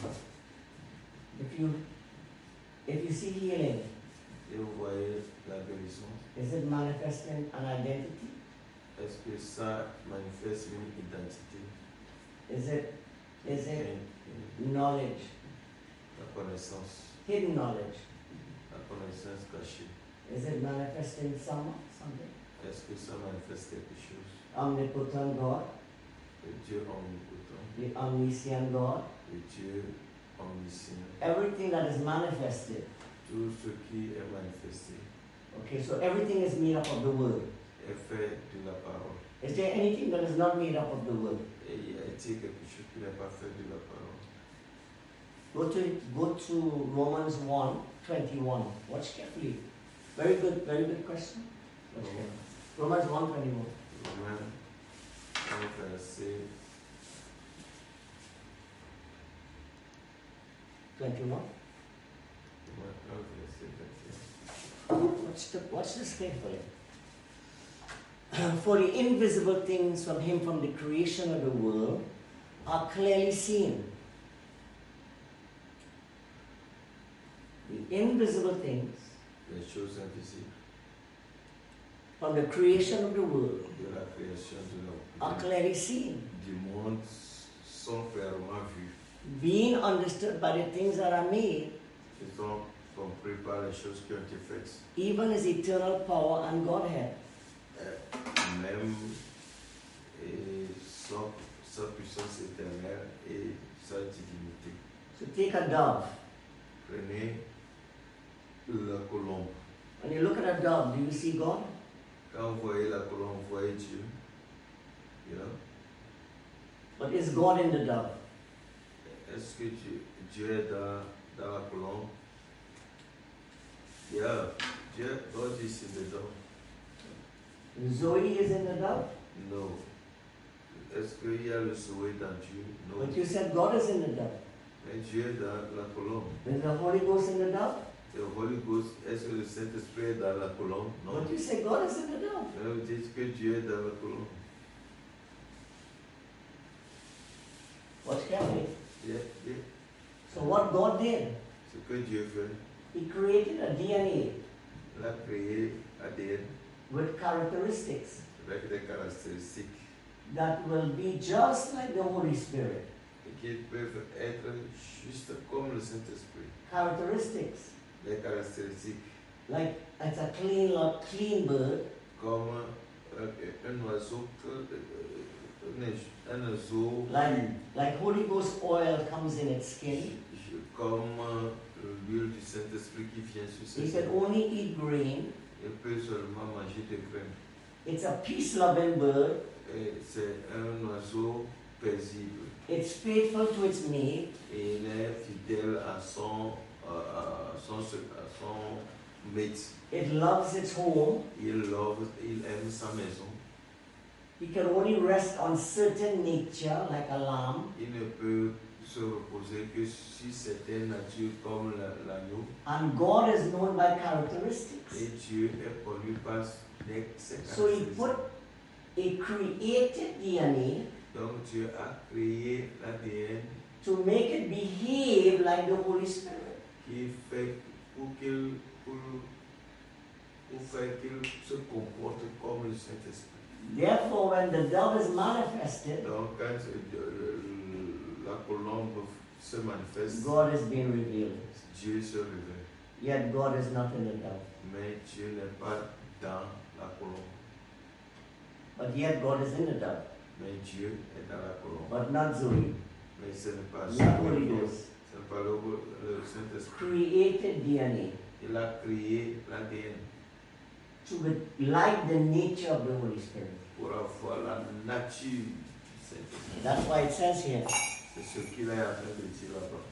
if you if you see healing, Et vous voyez la guérison. is it manifesting an identity? Est-ce que ça manifeste une identité? Is it, is Et- it et knowledge, la connaissance, hidden knowledge? la connaissance cachée. Is it manifesting some, something? Est-ce que ça manifeste quelque chose? Omnipotent God, Le Dieu omnipotent, the omniscient God, le Dieu omniscient, everything that is manifested. tout ce qui est manifesté Okay, so everything is made up of the Word. est fait de la parole. Is there anything that is not made up of the Word? Et il y a été quelque chose qui n'est pas fait de la parole. Go to, go to Romans one twenty-one. Watch carefully. Very good, very good question. Watch Oh. carefully. Romans one twenty-one. Romains un verset twenty-one. Romains un verset vingt et un. Watch, the, watch this carefully. For the invisible things from him from the creation of the world are clearly seen. The invisible things Les choses invisibles from the creation of the world de la création de are la, clearly seen, du monde sont clairement vues. being understood by the things that are made, Ils sont compris par les choses qui ont été faites. even his eternal power and Godhead. Euh, même et sans, sa puissance éternelle et sa divinité. So take a dove. Prenez la colombe. When you look at a dove, do you see God? Quand vous voyez la colombe, vous voyez Dieu. You know? But is God in the dove? Est-ce que Dieu, Dieu est dans, dans la colombe? Yeah, Dieu, God is in the dove. Zoe is in the dove? No. Est-ce qu'il y a le souhait dans Dieu? Non. But you said God is in the dove. Mais Dieu est dans la colombe. Is the Holy Ghost in the dove? Le Holy Ghost, est-ce que le Saint-Esprit est dans la colombe? Non. But you say God is in the dove. Mais vous dites que Dieu est dans la colombe. Watch carefully. Yeah, yeah. So what God did, Ce que Dieu fait, He created a D N il a créé A D N A with characteristics avec des caractéristiques that will be just like the Holy Spirit. et qui peuvent être juste comme le Saint-Esprit. Characteristics Les caractéristiques like it's a clean, lo- clean bird, comme euh, un oiseau, que- euh, un, un oiseau like like Holy Ghost oil comes in its skin. comme euh, l'huile du Saint-Esprit qui vient sur He ses can ailes. only eat grain. Il peut seulement manger des graines. It's a peace-loving bird. Et c'est un oiseau paisible. It's faithful to its mate. Et il est fidèle à son, euh, à son, à son mate. It loves its home. Il, love, il aime sa maison. He can only rest on certain nature, like a lamb. Il ne peut se reposer que si certaines natures comme la- l'agneau. And God is known by characteristics. Et Dieu est connu par des- ses So He caractéristiques. put a created D N Donc Dieu a créé l'A D N A to make it behave like the Holy Spirit. qui fait pour qu'il pour, pour faire qu'il se comporte comme le Saint-Esprit. Therefore, when the dove is manifested, Donc quand euh, le- la colombe se manifeste, God is being revealed. Dieu se révèle. Yet God is not in the dove. Mais Dieu n'est pas dans la colombe. But yet God is in the dove. Mais Dieu est dans la colombe. But not Zoe, Mais ce n'est pas not Holy Dieu. Ghost. Ce n'est pas le, le Saint-Esprit. Created D N Il a créé l'A D N A to be like the nature of the Holy Spirit. pour avoir la nature du Saint-Esprit. That's why it says here, C'est ce qu'il est en train de dire là-bas.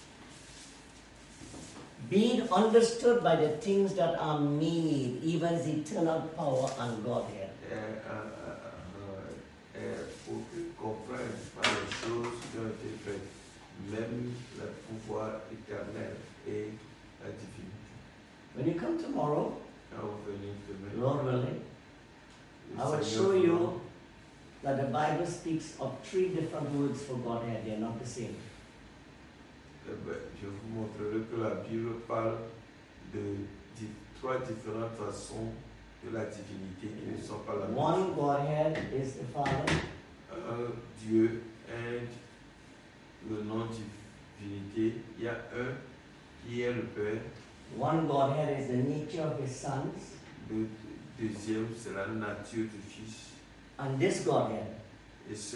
being understood by the things that are made, even his eternal power and Godhead. Et, euh, euh, euh, et pour qu'ils comprennent par les choses qui ont été faites, même le pouvoir éternel et la divinité. When you come tomorrow, Quand vous venez demain, Lord willing, le I will Seigneur show vous you that the Bible speaks of three different words for Godhead. They are not the same. Eh ben, je vous montrerai que la Bible parle de, di- trois différentes façons de la divinité qui ne sont pas la même. One Godhead is the Father. un Dieu, un, le nom divinité, il y a un qui est le Père. One Godhead is the nature of his sons. Le deuxième, c'est la nature du Fils. And this Godhead Et ce,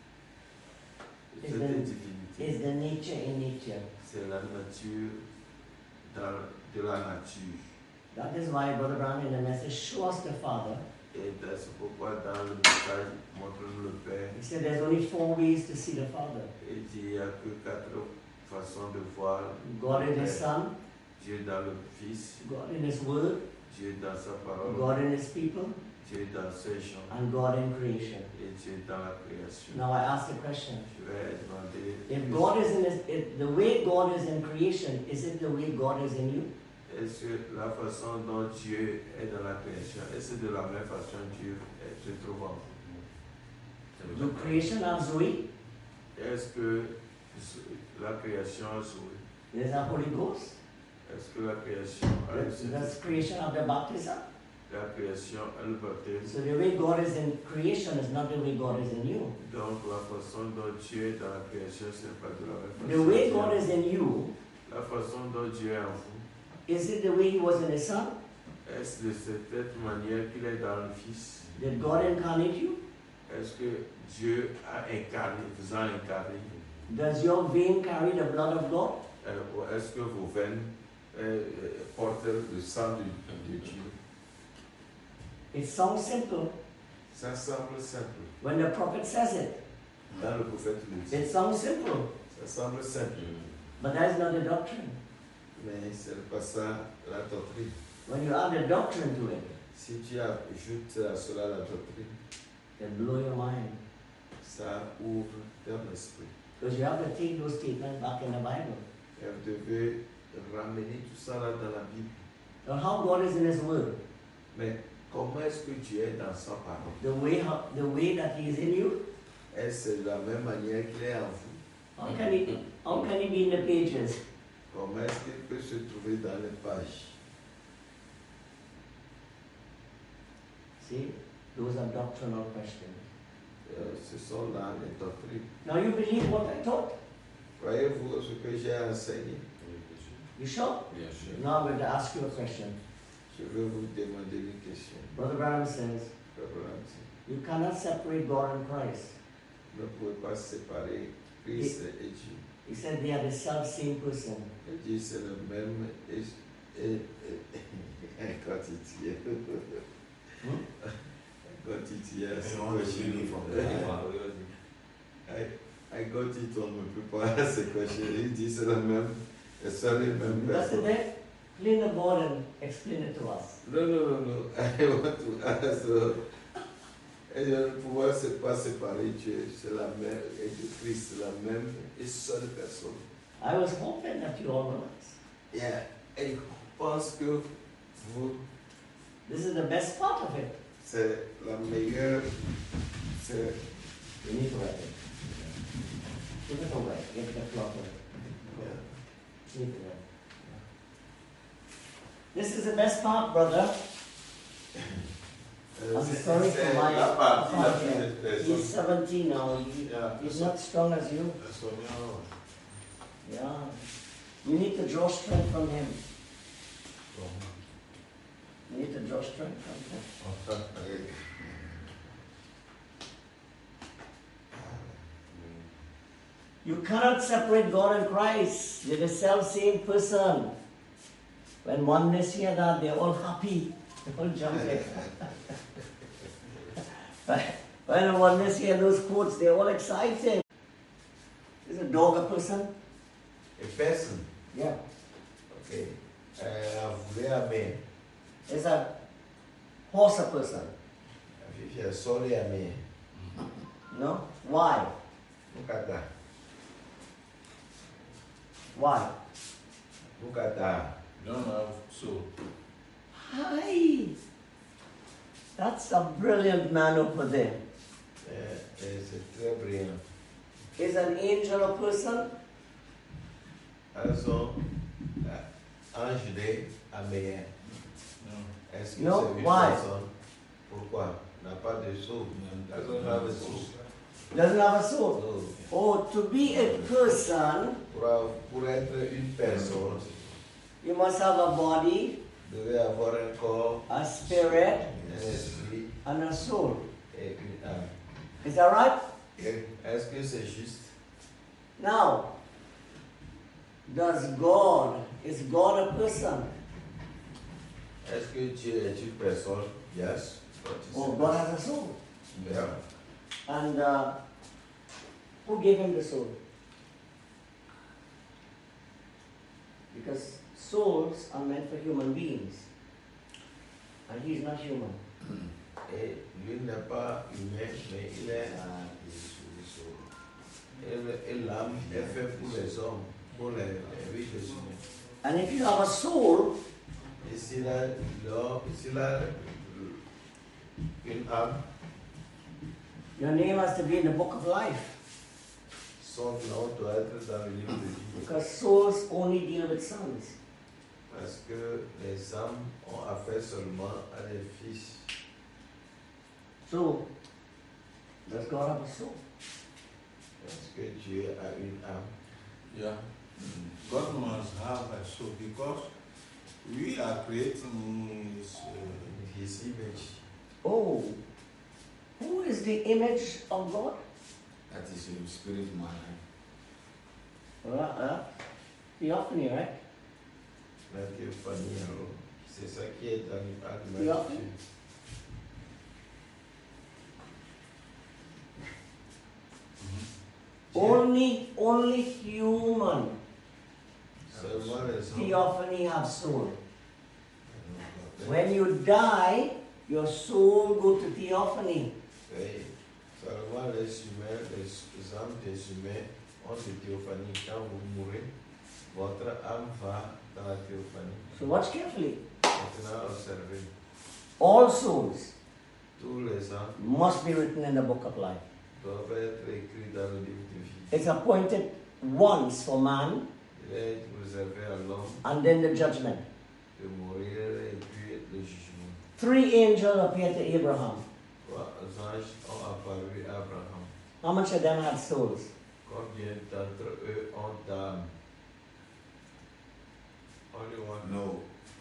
Is cette the- divinité, is the nature in nature. c'est la nature dans, de la nature. That is why Brother Brown in the message show us the Father. Et c'est pourquoi dans le message, montre-nous le Père. He said there's only four ways to see the Father. Et il dit, il n'y a que quatre façons de voir God le in his Père. Son, Dieu dans le Fils, God in his Word, Dieu dans sa parole, God in his people, Dieu dans ses gens and God in creation. et Dieu dans la création. Now I ask the question. Je vais demander, If God is in his, if the way God is in creation, is it the way God is in you? est-ce que la façon dont Dieu est dans la création, est-ce que de la même façon Dieu est- se trouve en vous? Do creation have Zoe? Est-ce que la création a joué? There's a Holy Ghost. Est-ce que la création a le Does Saint-Esprit? creation have the baptism? La création a le baptême. So the way God is in creation is not the way God is in you. Donc la façon dont Dieu est dans la création, ce n'est pas de la même façon. The way Dieu- God is in you, La façon dont Dieu est en vous, is it the way He was in His Son? est-ce de cette manière qu'il est dans le Fils? Did God incarnate you? Est-ce que Dieu a incarné, vous a incarné? Does your vein carry the blood of God? Euh, ou est-ce que vos veines euh, euh, portent le sang de, de Dieu? It sounds simple Ça semble simple. when the prophet says it. Dans le prophète le dit. It sounds simple, Ça semble simple. but that is not the doctrine. Mais ce n'est pas ça la doctrine. When you add a doctrine to it, Si tu ajoutes à cela la doctrine, it blow your mind. ça ouvre ton esprit. Because you have to take those statements back in the Bible. Et vous devez ramener tout ça là dans la Bible. Now, how God is in His Word, Mais comment est-ce que Dieu est dans sa parole? the way how, the way that He is in you, Est-ce de la même manière qu'il est en vous? how can He how can He be in the pages? Comment est-ce qu'il peut se trouver dans les pages? See, those are doctrinal questions. Euh, ce sont là les doctrines. Now you believe what I taught. Voyez-vous ce que j'ai enseigné? You sure? Bien sûr. Now I'm going to ask you a question. Je vais vous demander une question. Brother Branham says, Abraham dit, you cannot separate God and Christ. vous ne pouvez pas séparer Christ et Dieu. He said they are the self-same person. Et Dieu c'est le même et, et, et quand il tient. Hmm? Quand il tient, c'est want quoi to chez see me nous? from the I, I got it, on ne peut pas se cacher. Il dit c'est le même, c'est les mêmes That's personnes. it. Clean the board and explain it to us. Non, non, non, non. I want to ask. Uh, et je ne pouvais pas séparer Dieu, c'est la même, et de Christ, c'est la même et seule personne. I was hoping that you all know this. Yeah. Et je pense que vous, This is the best part of it. c'est la meilleure, c'est You need to write it. Give it away. Give it a plot. yeah. Give it away. This is the best part, brother. Euh, I'm c'est- sorry c'est for my la partie la plus apology. intéressante. He's seventeen now. He, Yeah. he's not strong as you. Yeah. You need to draw strength from him. You need to draw strength from him. You cannot separate God and Christ. They're the self-same person. When oneness hear that, they're all happy. They're all jumping. When oneness hear those quotes, they're all excited. Is a dog a person? A person, Yeah. ok. Euh, vous voulez aimer. Is a horse a person? Je suis sorry aimer. No? Why? Nunca dá. Why? Nunca dá. Don't have soul. Hi! That's a brilliant man over there. É, é, c'est très brillant. Is an angel a person? Elles sont euh, anges de Améen. No. Est-ce que No, c'est une why? personne? Pourquoi? N'a pas de soul. Elles ont pas de soul. Doesn't have a soul. No. Oh, to be a person, Pour, av- pour être une personne, you must have a body, devait avoir un corps, a spirit, un esprit and a soul. et une âme. Is that right? Et est-ce que c'est juste? Now, does God, is God a person? Est-ce que Dieu est une personne? Yes. God is Oh, a God person. has a soul. Yeah. And uh, who gave him the soul? Because souls are meant for human beings. And he's not human. Et lui n'est pas humain, mais il est. Et, et l'âme est faite pour les hommes, pour les, les oui, les humains. And if you have a soul, Et s'il a, l'homme- s'il a une âme, your name has to be in the book of life. son nom doit être dans le livre de vie. Because souls only deal with sons. Parce que les âmes ont affaire seulement à des fils. So, does God have a soul? Est-ce que Dieu a une âme? Yeah. God must have a soul because we are creating his, uh, In his image. Oh, who is the image of God? That is your spirit man. Uh, uh, theophany, right? La théophanie, alors, c'est ça qui est dans l'image Yeah. de Dieu. Only, only human Seulement les hommes. theophany have soul. When you die, your soul go to theophany. Oui. Seulement les humains, les, les âmes des humains ont des théophanies. Quand vous mourrez, votre âme va dans la théophanie. So watch carefully. Maintenant, observez. All souls Tous les âmes must be written in the book of life. doivent être écrits dans le livre de vie. It's appointed once for man Il est réservé à l'homme and then the judgment. de mourir et puis le jugement. Three angels appeared to Abraham. Trois anges ont apparu à Abraham. How much of them had souls? Combien d'entre eux ont d'âme? Only one. No,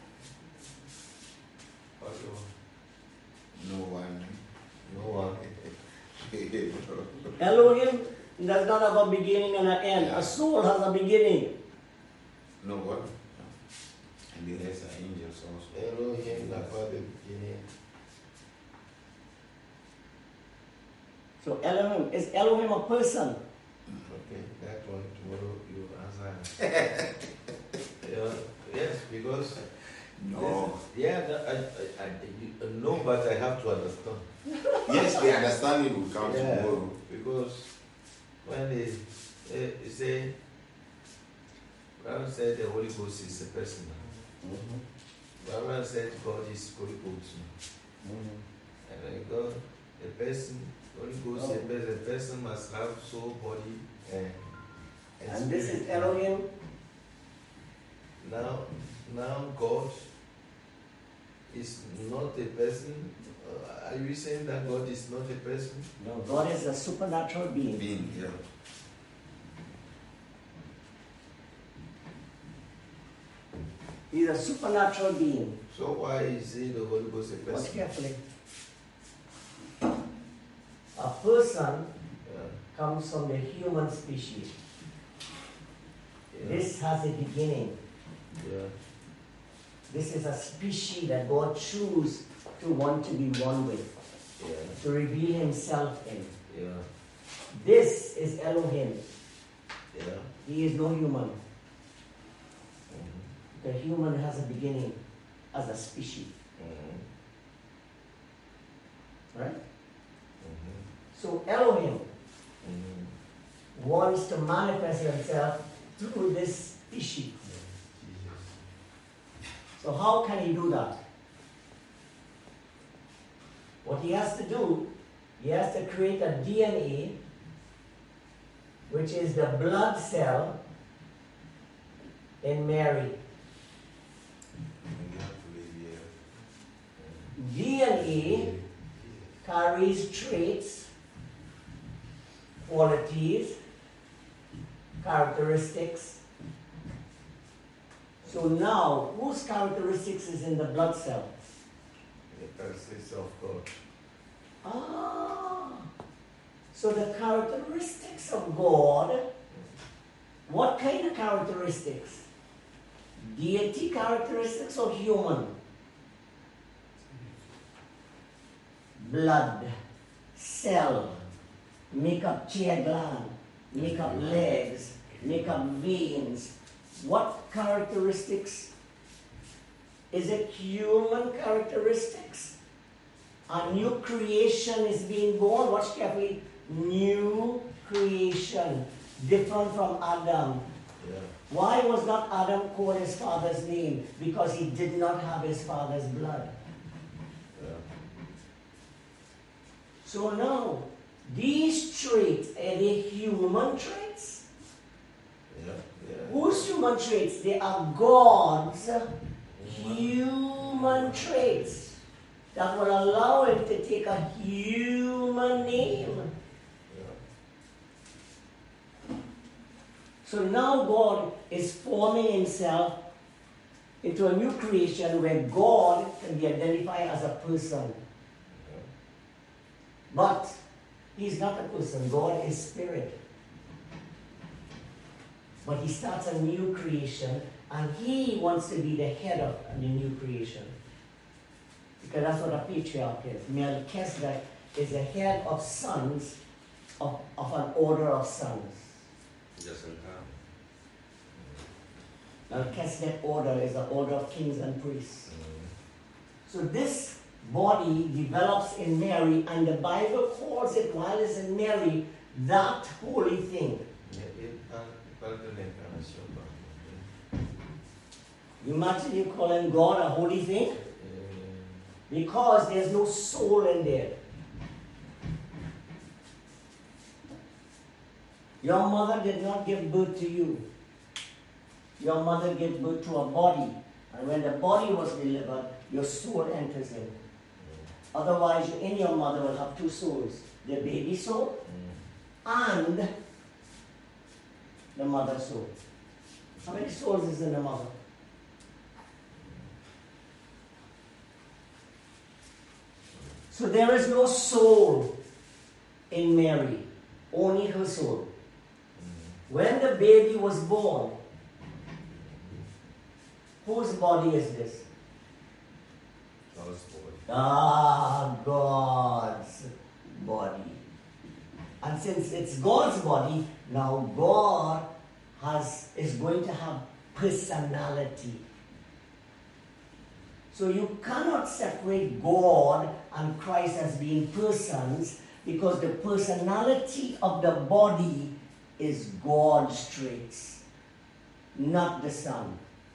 Only one. no one. No one. Elohim does not have a beginning and an end. A soul has a beginning. No one. And the rest are angels also. Elohim n'a pas de beginning. So Elohim, is Elohim a person? Okay, that one tomorrow you answer. Yeah, yes, because No. yeah, the- I, I, I, you, no, but I have to understand. Yes, the understanding will come Yeah, tomorrow. because when they, they, they say, Bible said the Holy Ghost is a person. Bible said God is Holy Ghost. And then God, the person, Holy Ghost, Oh. the person, the person must have soul, body, and, And this is spirit. Elohim. Now, now God is not a person. Uh, are you saying that God is not a person? No, God is a supernatural being. Being, yeah. He's a supernatural being. So why is he the Holy Ghost a Watch person? carefully. A person Yeah. comes from the human species. Yeah. This has a beginning. Yeah. This is a species that God chose to want to be one with, Yeah. to reveal himself in. Yeah. This is Elohim. Yeah. He is no human. Mhm. The human has a beginning as a species, Mhm. right? Mhm. So Elohim Mhm. wants to manifest himself through this species. Jesus. So how can he do that? What he has to do, he has to create a D N A, which is the blood cell in Mary. We have to live here. D N A carries traits qualities, characteristics. So now, whose characteristics is in the blood cell? The characteristics of God. Ah, so the characteristics of God, what kind of characteristics? Deity characteristics or human? Blood, cell, make up tear gland, make up legs, make up veins. What characteristics? Is it human characteristics? A new creation is being born. Watch carefully. New creation. Different from Adam. Yeah. Why was not Adam called his father's name? Because he did not have his father's blood. Yeah. So now, these traits, are they human traits? Yeah. Yeah. Whose human traits? They are God's human traits that will allow him to take a human name. Yeah. So now God is forming himself into a new creation where God can be identified as a person. Yeah. But he's not a person. God is spirit. But he starts a new creation, and he wants to be the head of the new creation. Because that's what a patriarch is. Melchizedek is the head of sons of, of an order of sons. Just in time. Melchizedek order is the order of kings and priests. Mm. So this body develops in Mary, and the Bible calls it, while it's in Mary, that holy thing. Yeah, it parle parle de l'incarnation, pardon. You imagine you calling God a holy thing? Euh, Because there's no soul in there. Your mother did not give birth to you. Your mother gave birth to a body. And when the body was delivered, your soul enters in. Otherwise, you in your mother will have two souls. The baby soul and the mother soul. How many souls is in the mother? So there is no soul in Mary, only her soul. When the baby was born, whose body is this? God's body. Ah, God's body. And since it's God's body, now God has is going to have personality. So you cannot separate God and Christ as being persons, because the personality of the body is God's traits, not the Son.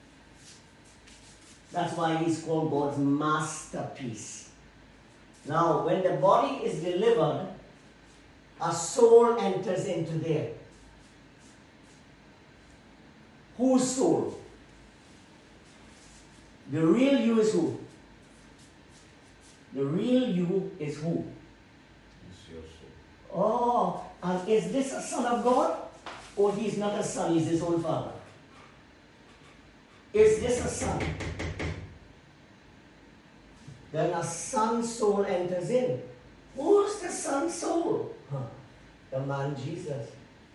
That's why he's called God's masterpiece. Now, when the body is delivered, a soul enters into there. Whose soul? The real you is who? The real you is who? It's your soul. Oh, and is this a son of God? Or he's not a son, he's his own father? Is this a son? Then a son's soul enters in. Who's the son's soul? Huh. The man Jesus.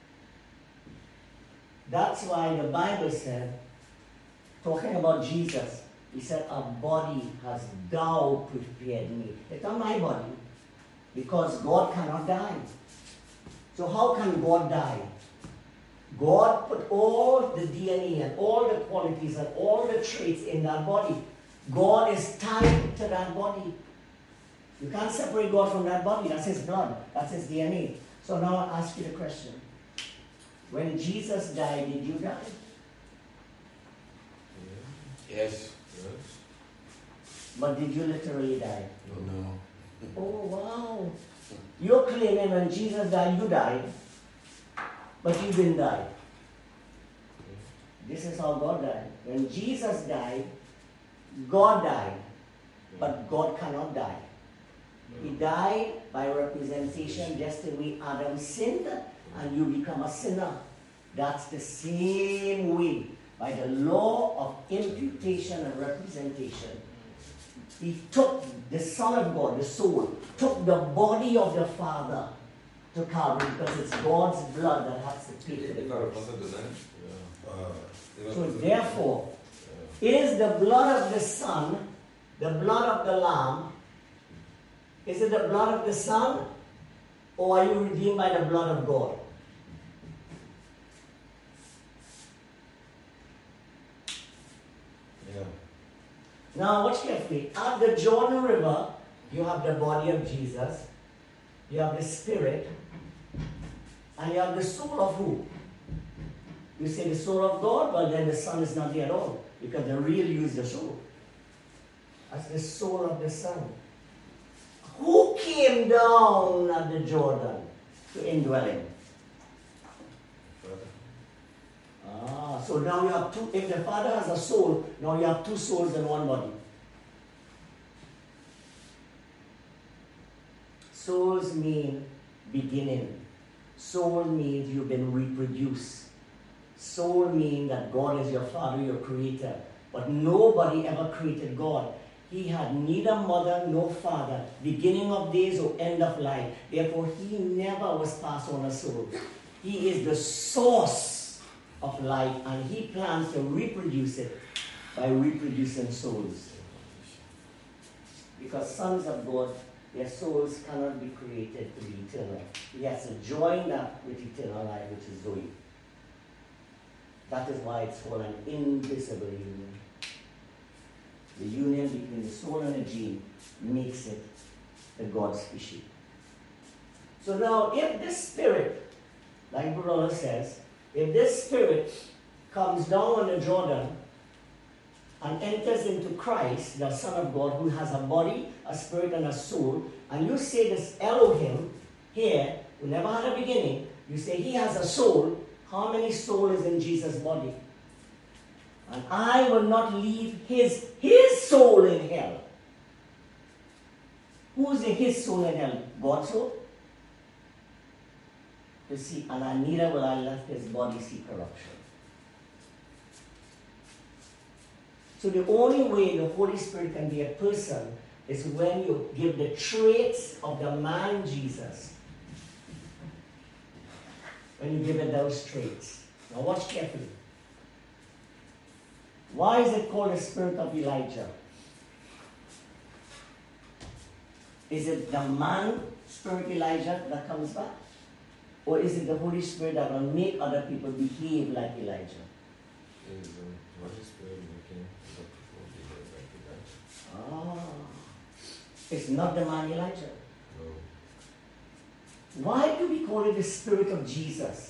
That's why the Bible said, talking about Jesus, he said, a body has thou prepared me. It's not my body, because God cannot die. So how can God die? God put all the D N A and all the qualities and all the traits in that body. God is tied to that body. You can't separate God from that body. That's his blood. That's his D N A. So now I ask you the question. When Jesus died, did you die? Yeah. Yes. Yes. But did you literally die? No. Oh, wow. You're claiming when Jesus died, you died, but you didn't die. This is how God died. When Jesus died, God died, but God cannot die. He died by representation, just the way Adam sinned, and you become a sinner. That's the same way, by the law of imputation and representation. He took the Son of God, the soul, took the body of the Father to Calvary because it's God's blood that has to pay for the curse. So therefore, is the blood of the Son, the blood of the Lamb, is it the blood of the Son, or are you redeemed by the blood of God? Yeah. Now watch carefully. At the Jordan River, you have the body of Jesus, you have the Spirit, and you have the soul of who? You say the soul of God, but then the Son is not there at all, because the real you is the soul. That's the soul of the Son. Who came down at the Jordan to indwell him? Ah, so now you have two. If the Father has a soul, now you have two souls in one body. Souls mean beginning. Soul means you've been reproduced. Soul means that God is your Father, your Creator. But nobody ever created God. He had neither mother nor father, beginning of days or end of life. Therefore, he never was passed on a soul. He is the source of life, and he plans to reproduce it by reproducing souls. Because sons of God, their souls cannot be created to be eternal. He has to join that with eternal life, which is Zoe. That is why it's called an invisible union. The union between the soul and the gene makes it the God species. So now, if this spirit, like Brother says, if this spirit comes down on the Jordan and enters into Christ, the Son of God, who has a body, a spirit, and a soul, and you say this Elohim here, who never had a beginning, you say he has a soul, how many souls is in Jesus' body? And I will not leave his, his soul in hell. Who's in his soul in hell? God's soul? You see, and neither will I let his body see corruption. So the only way the Holy Spirit can be a person is when you give the traits of the man Jesus. When you give it those traits. Now watch carefully. Why is it called the spirit of Elijah? Is it the man spirit Elijah that comes back? Or is it the Holy Spirit that will make other people behave like Elijah? Is the Holy Spirit making the people behave like Elijah? Ah. It's not the man Elijah. No. Why do we call it the spirit of Jesus?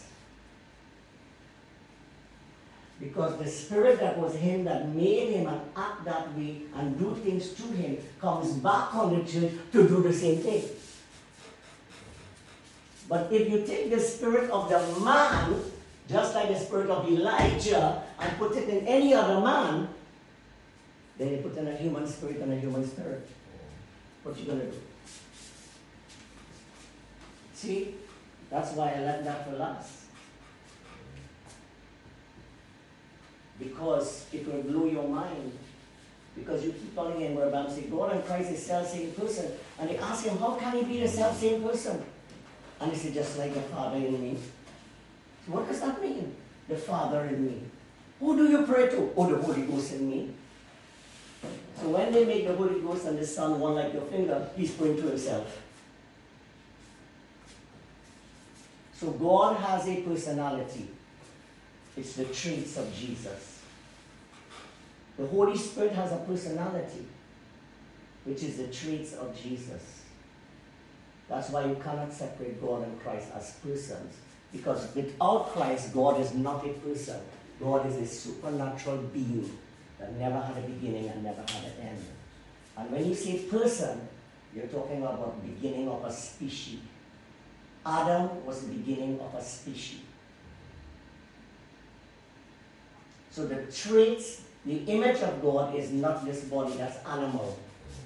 Because the spirit that was him, that made him and act that way and do things to him, comes back on the church to do the same thing. But if you take the spirit of the man, just like the spirit of Elijah, and put it in any other man, then you put in a human spirit and a human spirit. What you gonna do? See? That's why I left that for last. Because it will blow your mind. Because you keep telling him, where I'm saying, God and Christ is self-same person. And they ask him, how can he be the self-same person? And he said, just like the Father in me. So what does that mean? The Father in me. Who do you pray to? Oh, the Holy Ghost in me. So when they make the Holy Ghost and the Son one like your finger, he's praying to himself. So God has a personality. It's the traits of Jesus. The Holy Spirit has a personality, which is the traits of Jesus. That's why you cannot separate God and Christ as persons. Because without Christ, God is not a person. God is a supernatural being that never had a beginning and never had an end. And when you say person, you're talking about the beginning of a species. Adam was the beginning of a species. So the traits, the image of God is not this body, that's animal.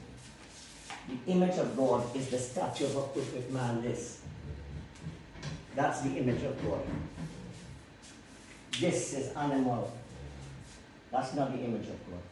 The image of God is the statue of a perfect man, this. That's the image of God. This is animal. That's not the image of God.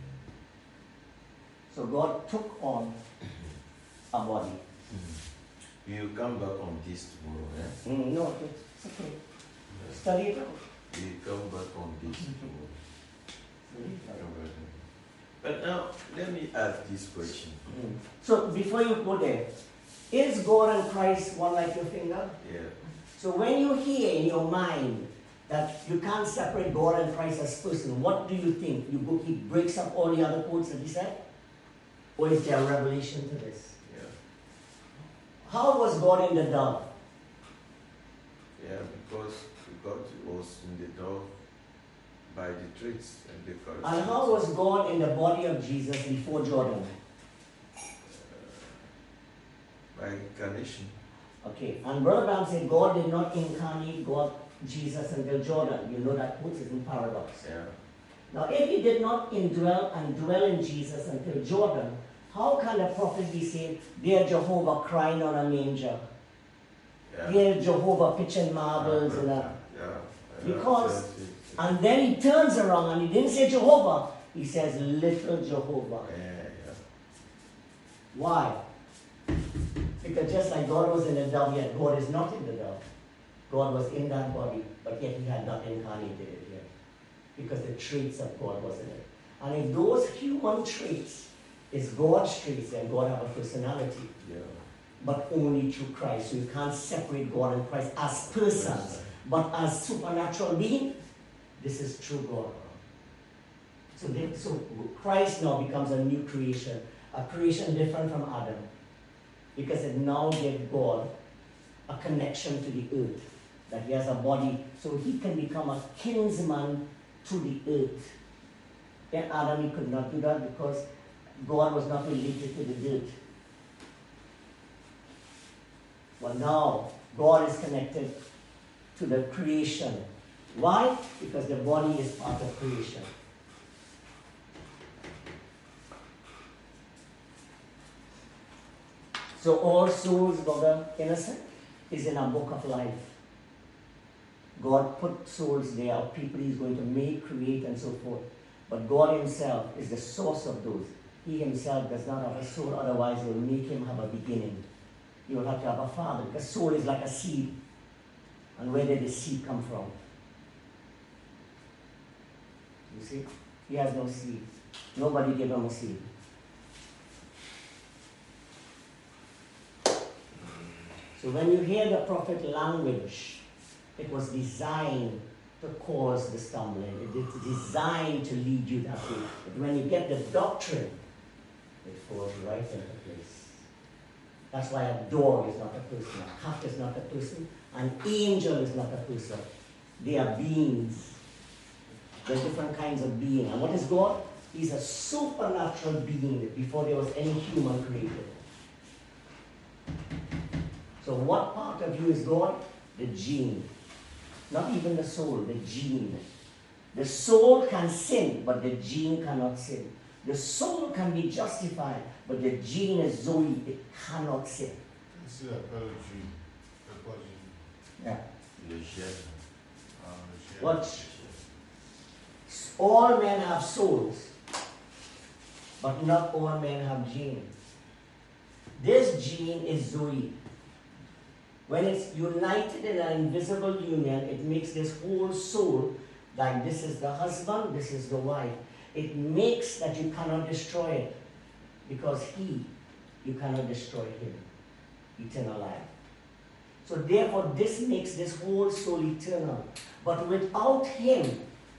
So God took on a body. You come back on this tomorrow, eh? Mm, no, it's okay. Study it out. You come back on this tomorrow. Study it out. But now, let me ask this question. Mm. So before you go there, is God and Christ one like your finger? Yeah. So when you hear in your mind that you can't separate God and Christ as person, what do you think? You go, he breaks up all the other codes that he said? Or is there a revelation to this? Yeah. How was God in the dove? Yeah, because God was in the dove by the traits and the characteristics. And how was God in the body of Jesus before Jordan? Uh, by incarnation. Okay, and Brother Brown said God did not incarnate God, Jesus until Jordan. You know that puts it in paradox. Yeah. Now, if he did not indwell and dwell in Jesus until Jordan, how can a prophet be saying, "Dear Jehovah crying on a manger"? Yeah. Dear Jehovah pitching marbles and a... Yeah. Because- Yeah, yeah, yeah. And then he turns around and he didn't say Jehovah, he says little Jehovah. Yeah, yeah. Why? Because just like God was in the dove, yet God is not in the dove. God was in that body, but yet he had not incarnated it yet. Because the traits of God was in it. And if those human traits is God's traits, then God have a personality. Yeah. But only through Christ. So you can't separate God and Christ as persons. But as supernatural being, this is true God. So, they, so Christ now becomes a new creation. A creation different from Adam. Because it now gives God a connection to the earth. That he has a body. So he can become a kinsman to the earth. In Adam he could not do that because God was not related to the dirt. Well, now God is connected to the creation. Why? Because the body is part of creation. So all souls, Brother Innocent, is in a book of life. God put souls there of people he's going to make, create, and so forth. But God himself is the source of those. He himself does not have a soul, otherwise it will make him have a beginning. He will have to have a father, because soul is like a seed. And where did the seed come from? You see? He has no seed. Nobody gave him a seed. So when you hear the prophet language, it was designed to cause the stumbling. It is designed to lead you that way. But when you get the doctrine, it falls right into place. That's why a dog is not a person, a cat is not a person, an angel is not a person. They are beings. There's different kinds of being. And what is God? He's a supernatural being before there was any human created. So what part of you is God? The gene. Not even the soul, the gene. The soul can sin, but the gene cannot sin. The soul can be justified, but the gene is Zoe, it cannot sin. C'est l'appelle le G. C'est quoi G? Yeah. Le gène. Ah, le G. Watch. All men have souls, but not all men have gene. This gene is Zoe. When it's united in an invisible union, it makes this whole soul, like this is the husband, this is the wife. It makes that you cannot destroy it, because he, you cannot destroy him. Eternal life. So therefore, this makes this whole soul eternal. But without him,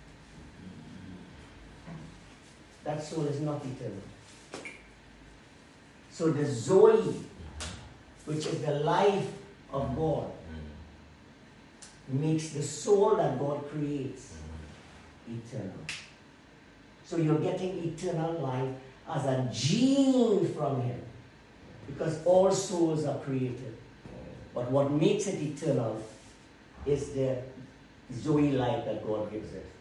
that soul is not eternal. So the Zoe, which is the life of God, makes the soul that God creates eternal. So you're getting eternal life as a gene from him, because all souls are created. But what makes it eternal is the Zoe life that God gives it.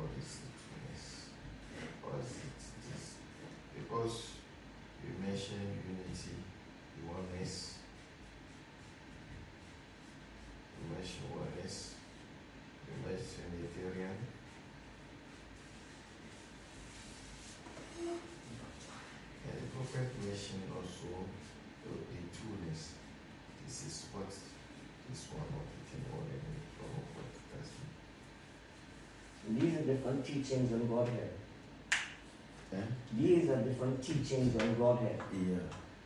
what is the trueness? What is it? This? Because you mentioned unity, oneness. You mentioned oneness. You mentioned Unitarian. And the prophet mentioned also the, the trueness. This is what this one of the thing already from what that's These are different teachings on Godhead. eh? These are different teachings on Godhead. Yeah.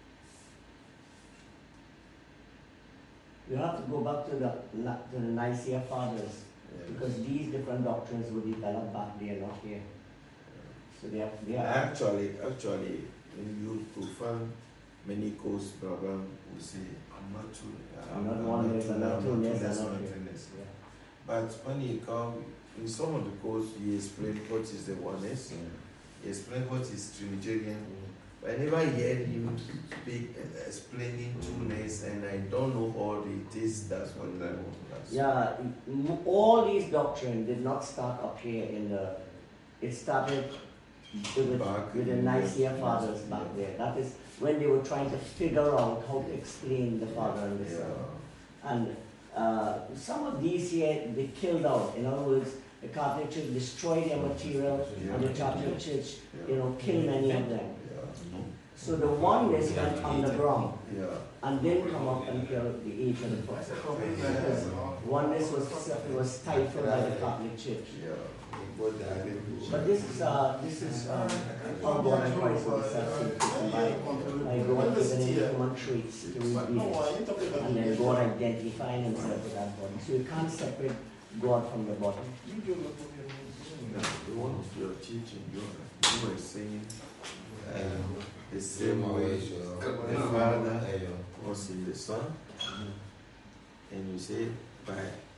You have to go back to the, to the Nicaea Fathers, because these different doctrines were developed back there, not here. So they are, they are Actually, actually, when you profile many course program, we say, I'm not too, I'm not oneness, I'm not two two-ness, less, I'm not not here. two-ness. Yeah. But when you come, in some of the course, he explain what is the oneness, he explain what is Trinitarian. I never heard him speak, uh, explaining two-ness, and I don't know all it is, that's what I want to ask. Yeah, m- all these doctrines did not start up here in the, it started with, Back with the in Nicaea the- Fathers back there. That is when they were trying to figure out how to explain the Father and the Son. Yeah. And uh, some of these here, they killed out. In other words, the Catholic Church destroyed their material, Yeah. and the Catholic Church, Yeah. you know, killed many of them. Yeah. So the oneness went underground Yeah. and didn't come up until the age of the Prophet. Because oneness was, was stifled by the Catholic Church. Yeah. But this is uh, this is um, how God and Christ was accepted by, by God giving him human traits to reveal it, and then God identifying himself with that body. So you can't separate God from the body. Now, the one of your teaching, you, you were saying um, the same way the Father was in the Son, and you say by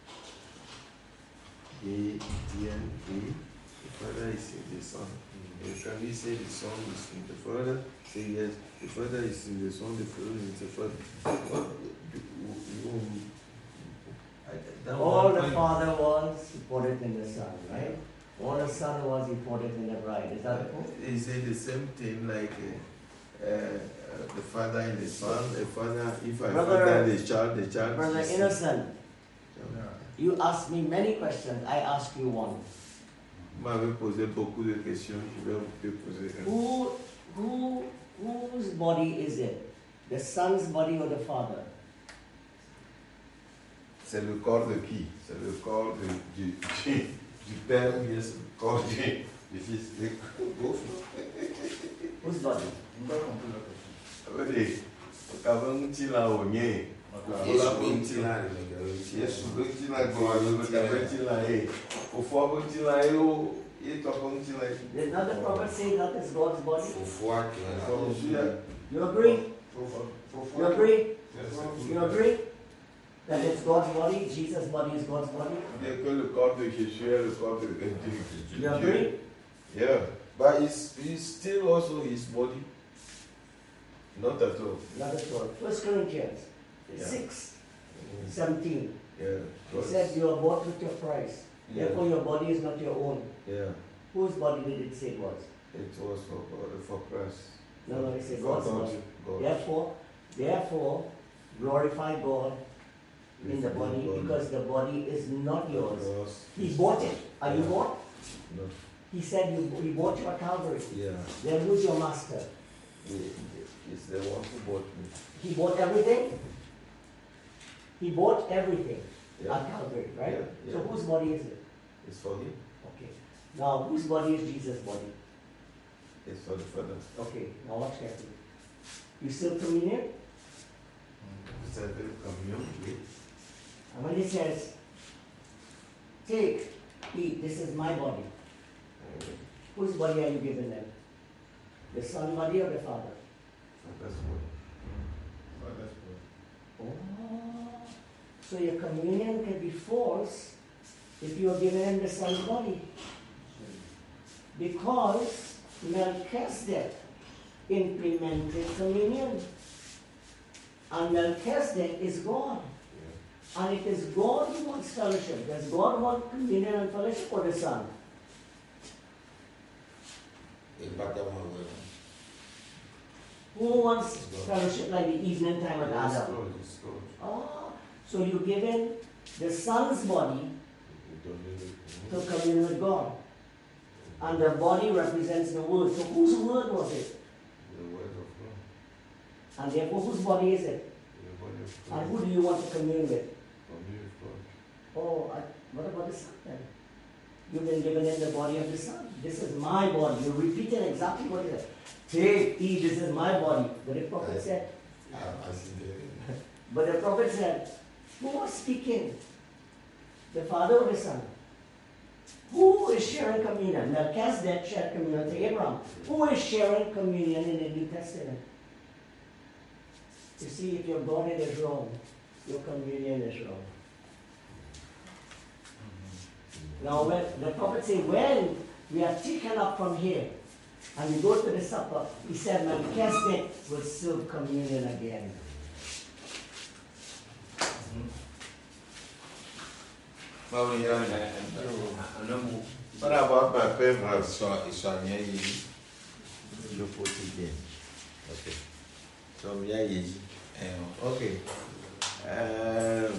A, D, and A, the Father is in the Son. And can we say the Son is in the Father? Say yes, the Father is in the Son, the Father is in the Father. What, you, you, I, that All one the point- Father was, he put it in the Son, right? All the Son was, he put it in the bride. Is that it? Is it the same thing like uh, uh, the father and the son? The father, if I Brother- father the child, the child. Brother is- Innocent, Yeah. you asked me many questions, I ask you one. Vous m'avez posé beaucoup de questions, je vais vous te poser un. Who, who, whose body is it? The Son's body or the Father? C'est le corps de qui? C'est le corps de, du, du, du père ou bien c'est le corps du, du fils? Whose body? Oui, quand on dit là, on y est. Yesu bɛ nti la de mɛ gɛrɛ nti Yesu bɛ ti la gbɔn, o ta bɛ ti la ye. Ofo bɛ ti la ye o, ye tɔ bɛ ti la ye. Did not the prophet say that is God's body? Fofoa kɛ Ofo bɛ ti la ye. You agree? Ofo- ofo- You agree? Yes. You agree? That it's God's body, Jesus' body is God's body? Bien que le corps de Jésus est le corps de, de, de You agree? Yeah, but it's, it's still also his body. Not at all. Not at all. First Corinthians Yeah. six, seventeen. Yeah. It says you are bought with your price. Yeah. Therefore your body is not your own. Yeah. Whose body did it say it was? It was for God, for Christ. No, no, it said For God's God. body. God. Therefore, therefore, glorify God in the body because the body is not yours. Because He bought it. Are you Yeah. bought? No. He said you, he bought you at Calvary. Yeah. Then who's your master? He- He's the one who bought me. He bought everything. He bought everything Yeah. at Calvary, right? Yeah, So yeah. whose body is it? It's for him. Okay. Now whose body is Jesus' body? It's for the Father. Okay. Now watch carefully. You still communion? It's a very communion. Oui. And when he says, take, eat, this is my body. Whose body are you giving them? The Son body or the Father? That's what. Oh. So your communion can be false if you are giving him the Son's body. Because Melchizedek implemented communion. And Melchizedek is God. And it is God who wants fellowship. Does God want communion and fellowship or the Son? Et pas tellement vrai. Who wants fellowship like the evening time with It's Adam? God, it's God. Oh, so you're given the son's body You don't need it. to commune with God. And the body represents the word. So whose word was it? The word of God. And therefore whose body is it? The body of God. And who do you want to commune with? Commune with God. Oh, I, what about the son then? You've been given in the body of the son. This is my body. You repeated exactly what he said. Take, eat, this is my body. But the prophet said, I, I see that. but the prophet said, who was speaking? The father or the son? Who is sharing communion? Melchizedek shared communion to Abraham. Who is sharing communion in the New Testament? You see, if your body is wrong, your communion is wrong. Now, when the prophet said, when we are taken up from here and we go to the supper, he said, Melchizedek will serve communion again. Well, yeah, what about my favorite song? It's on your easy. You put it in. Okay. So, yeah, easy. And Okay. Um,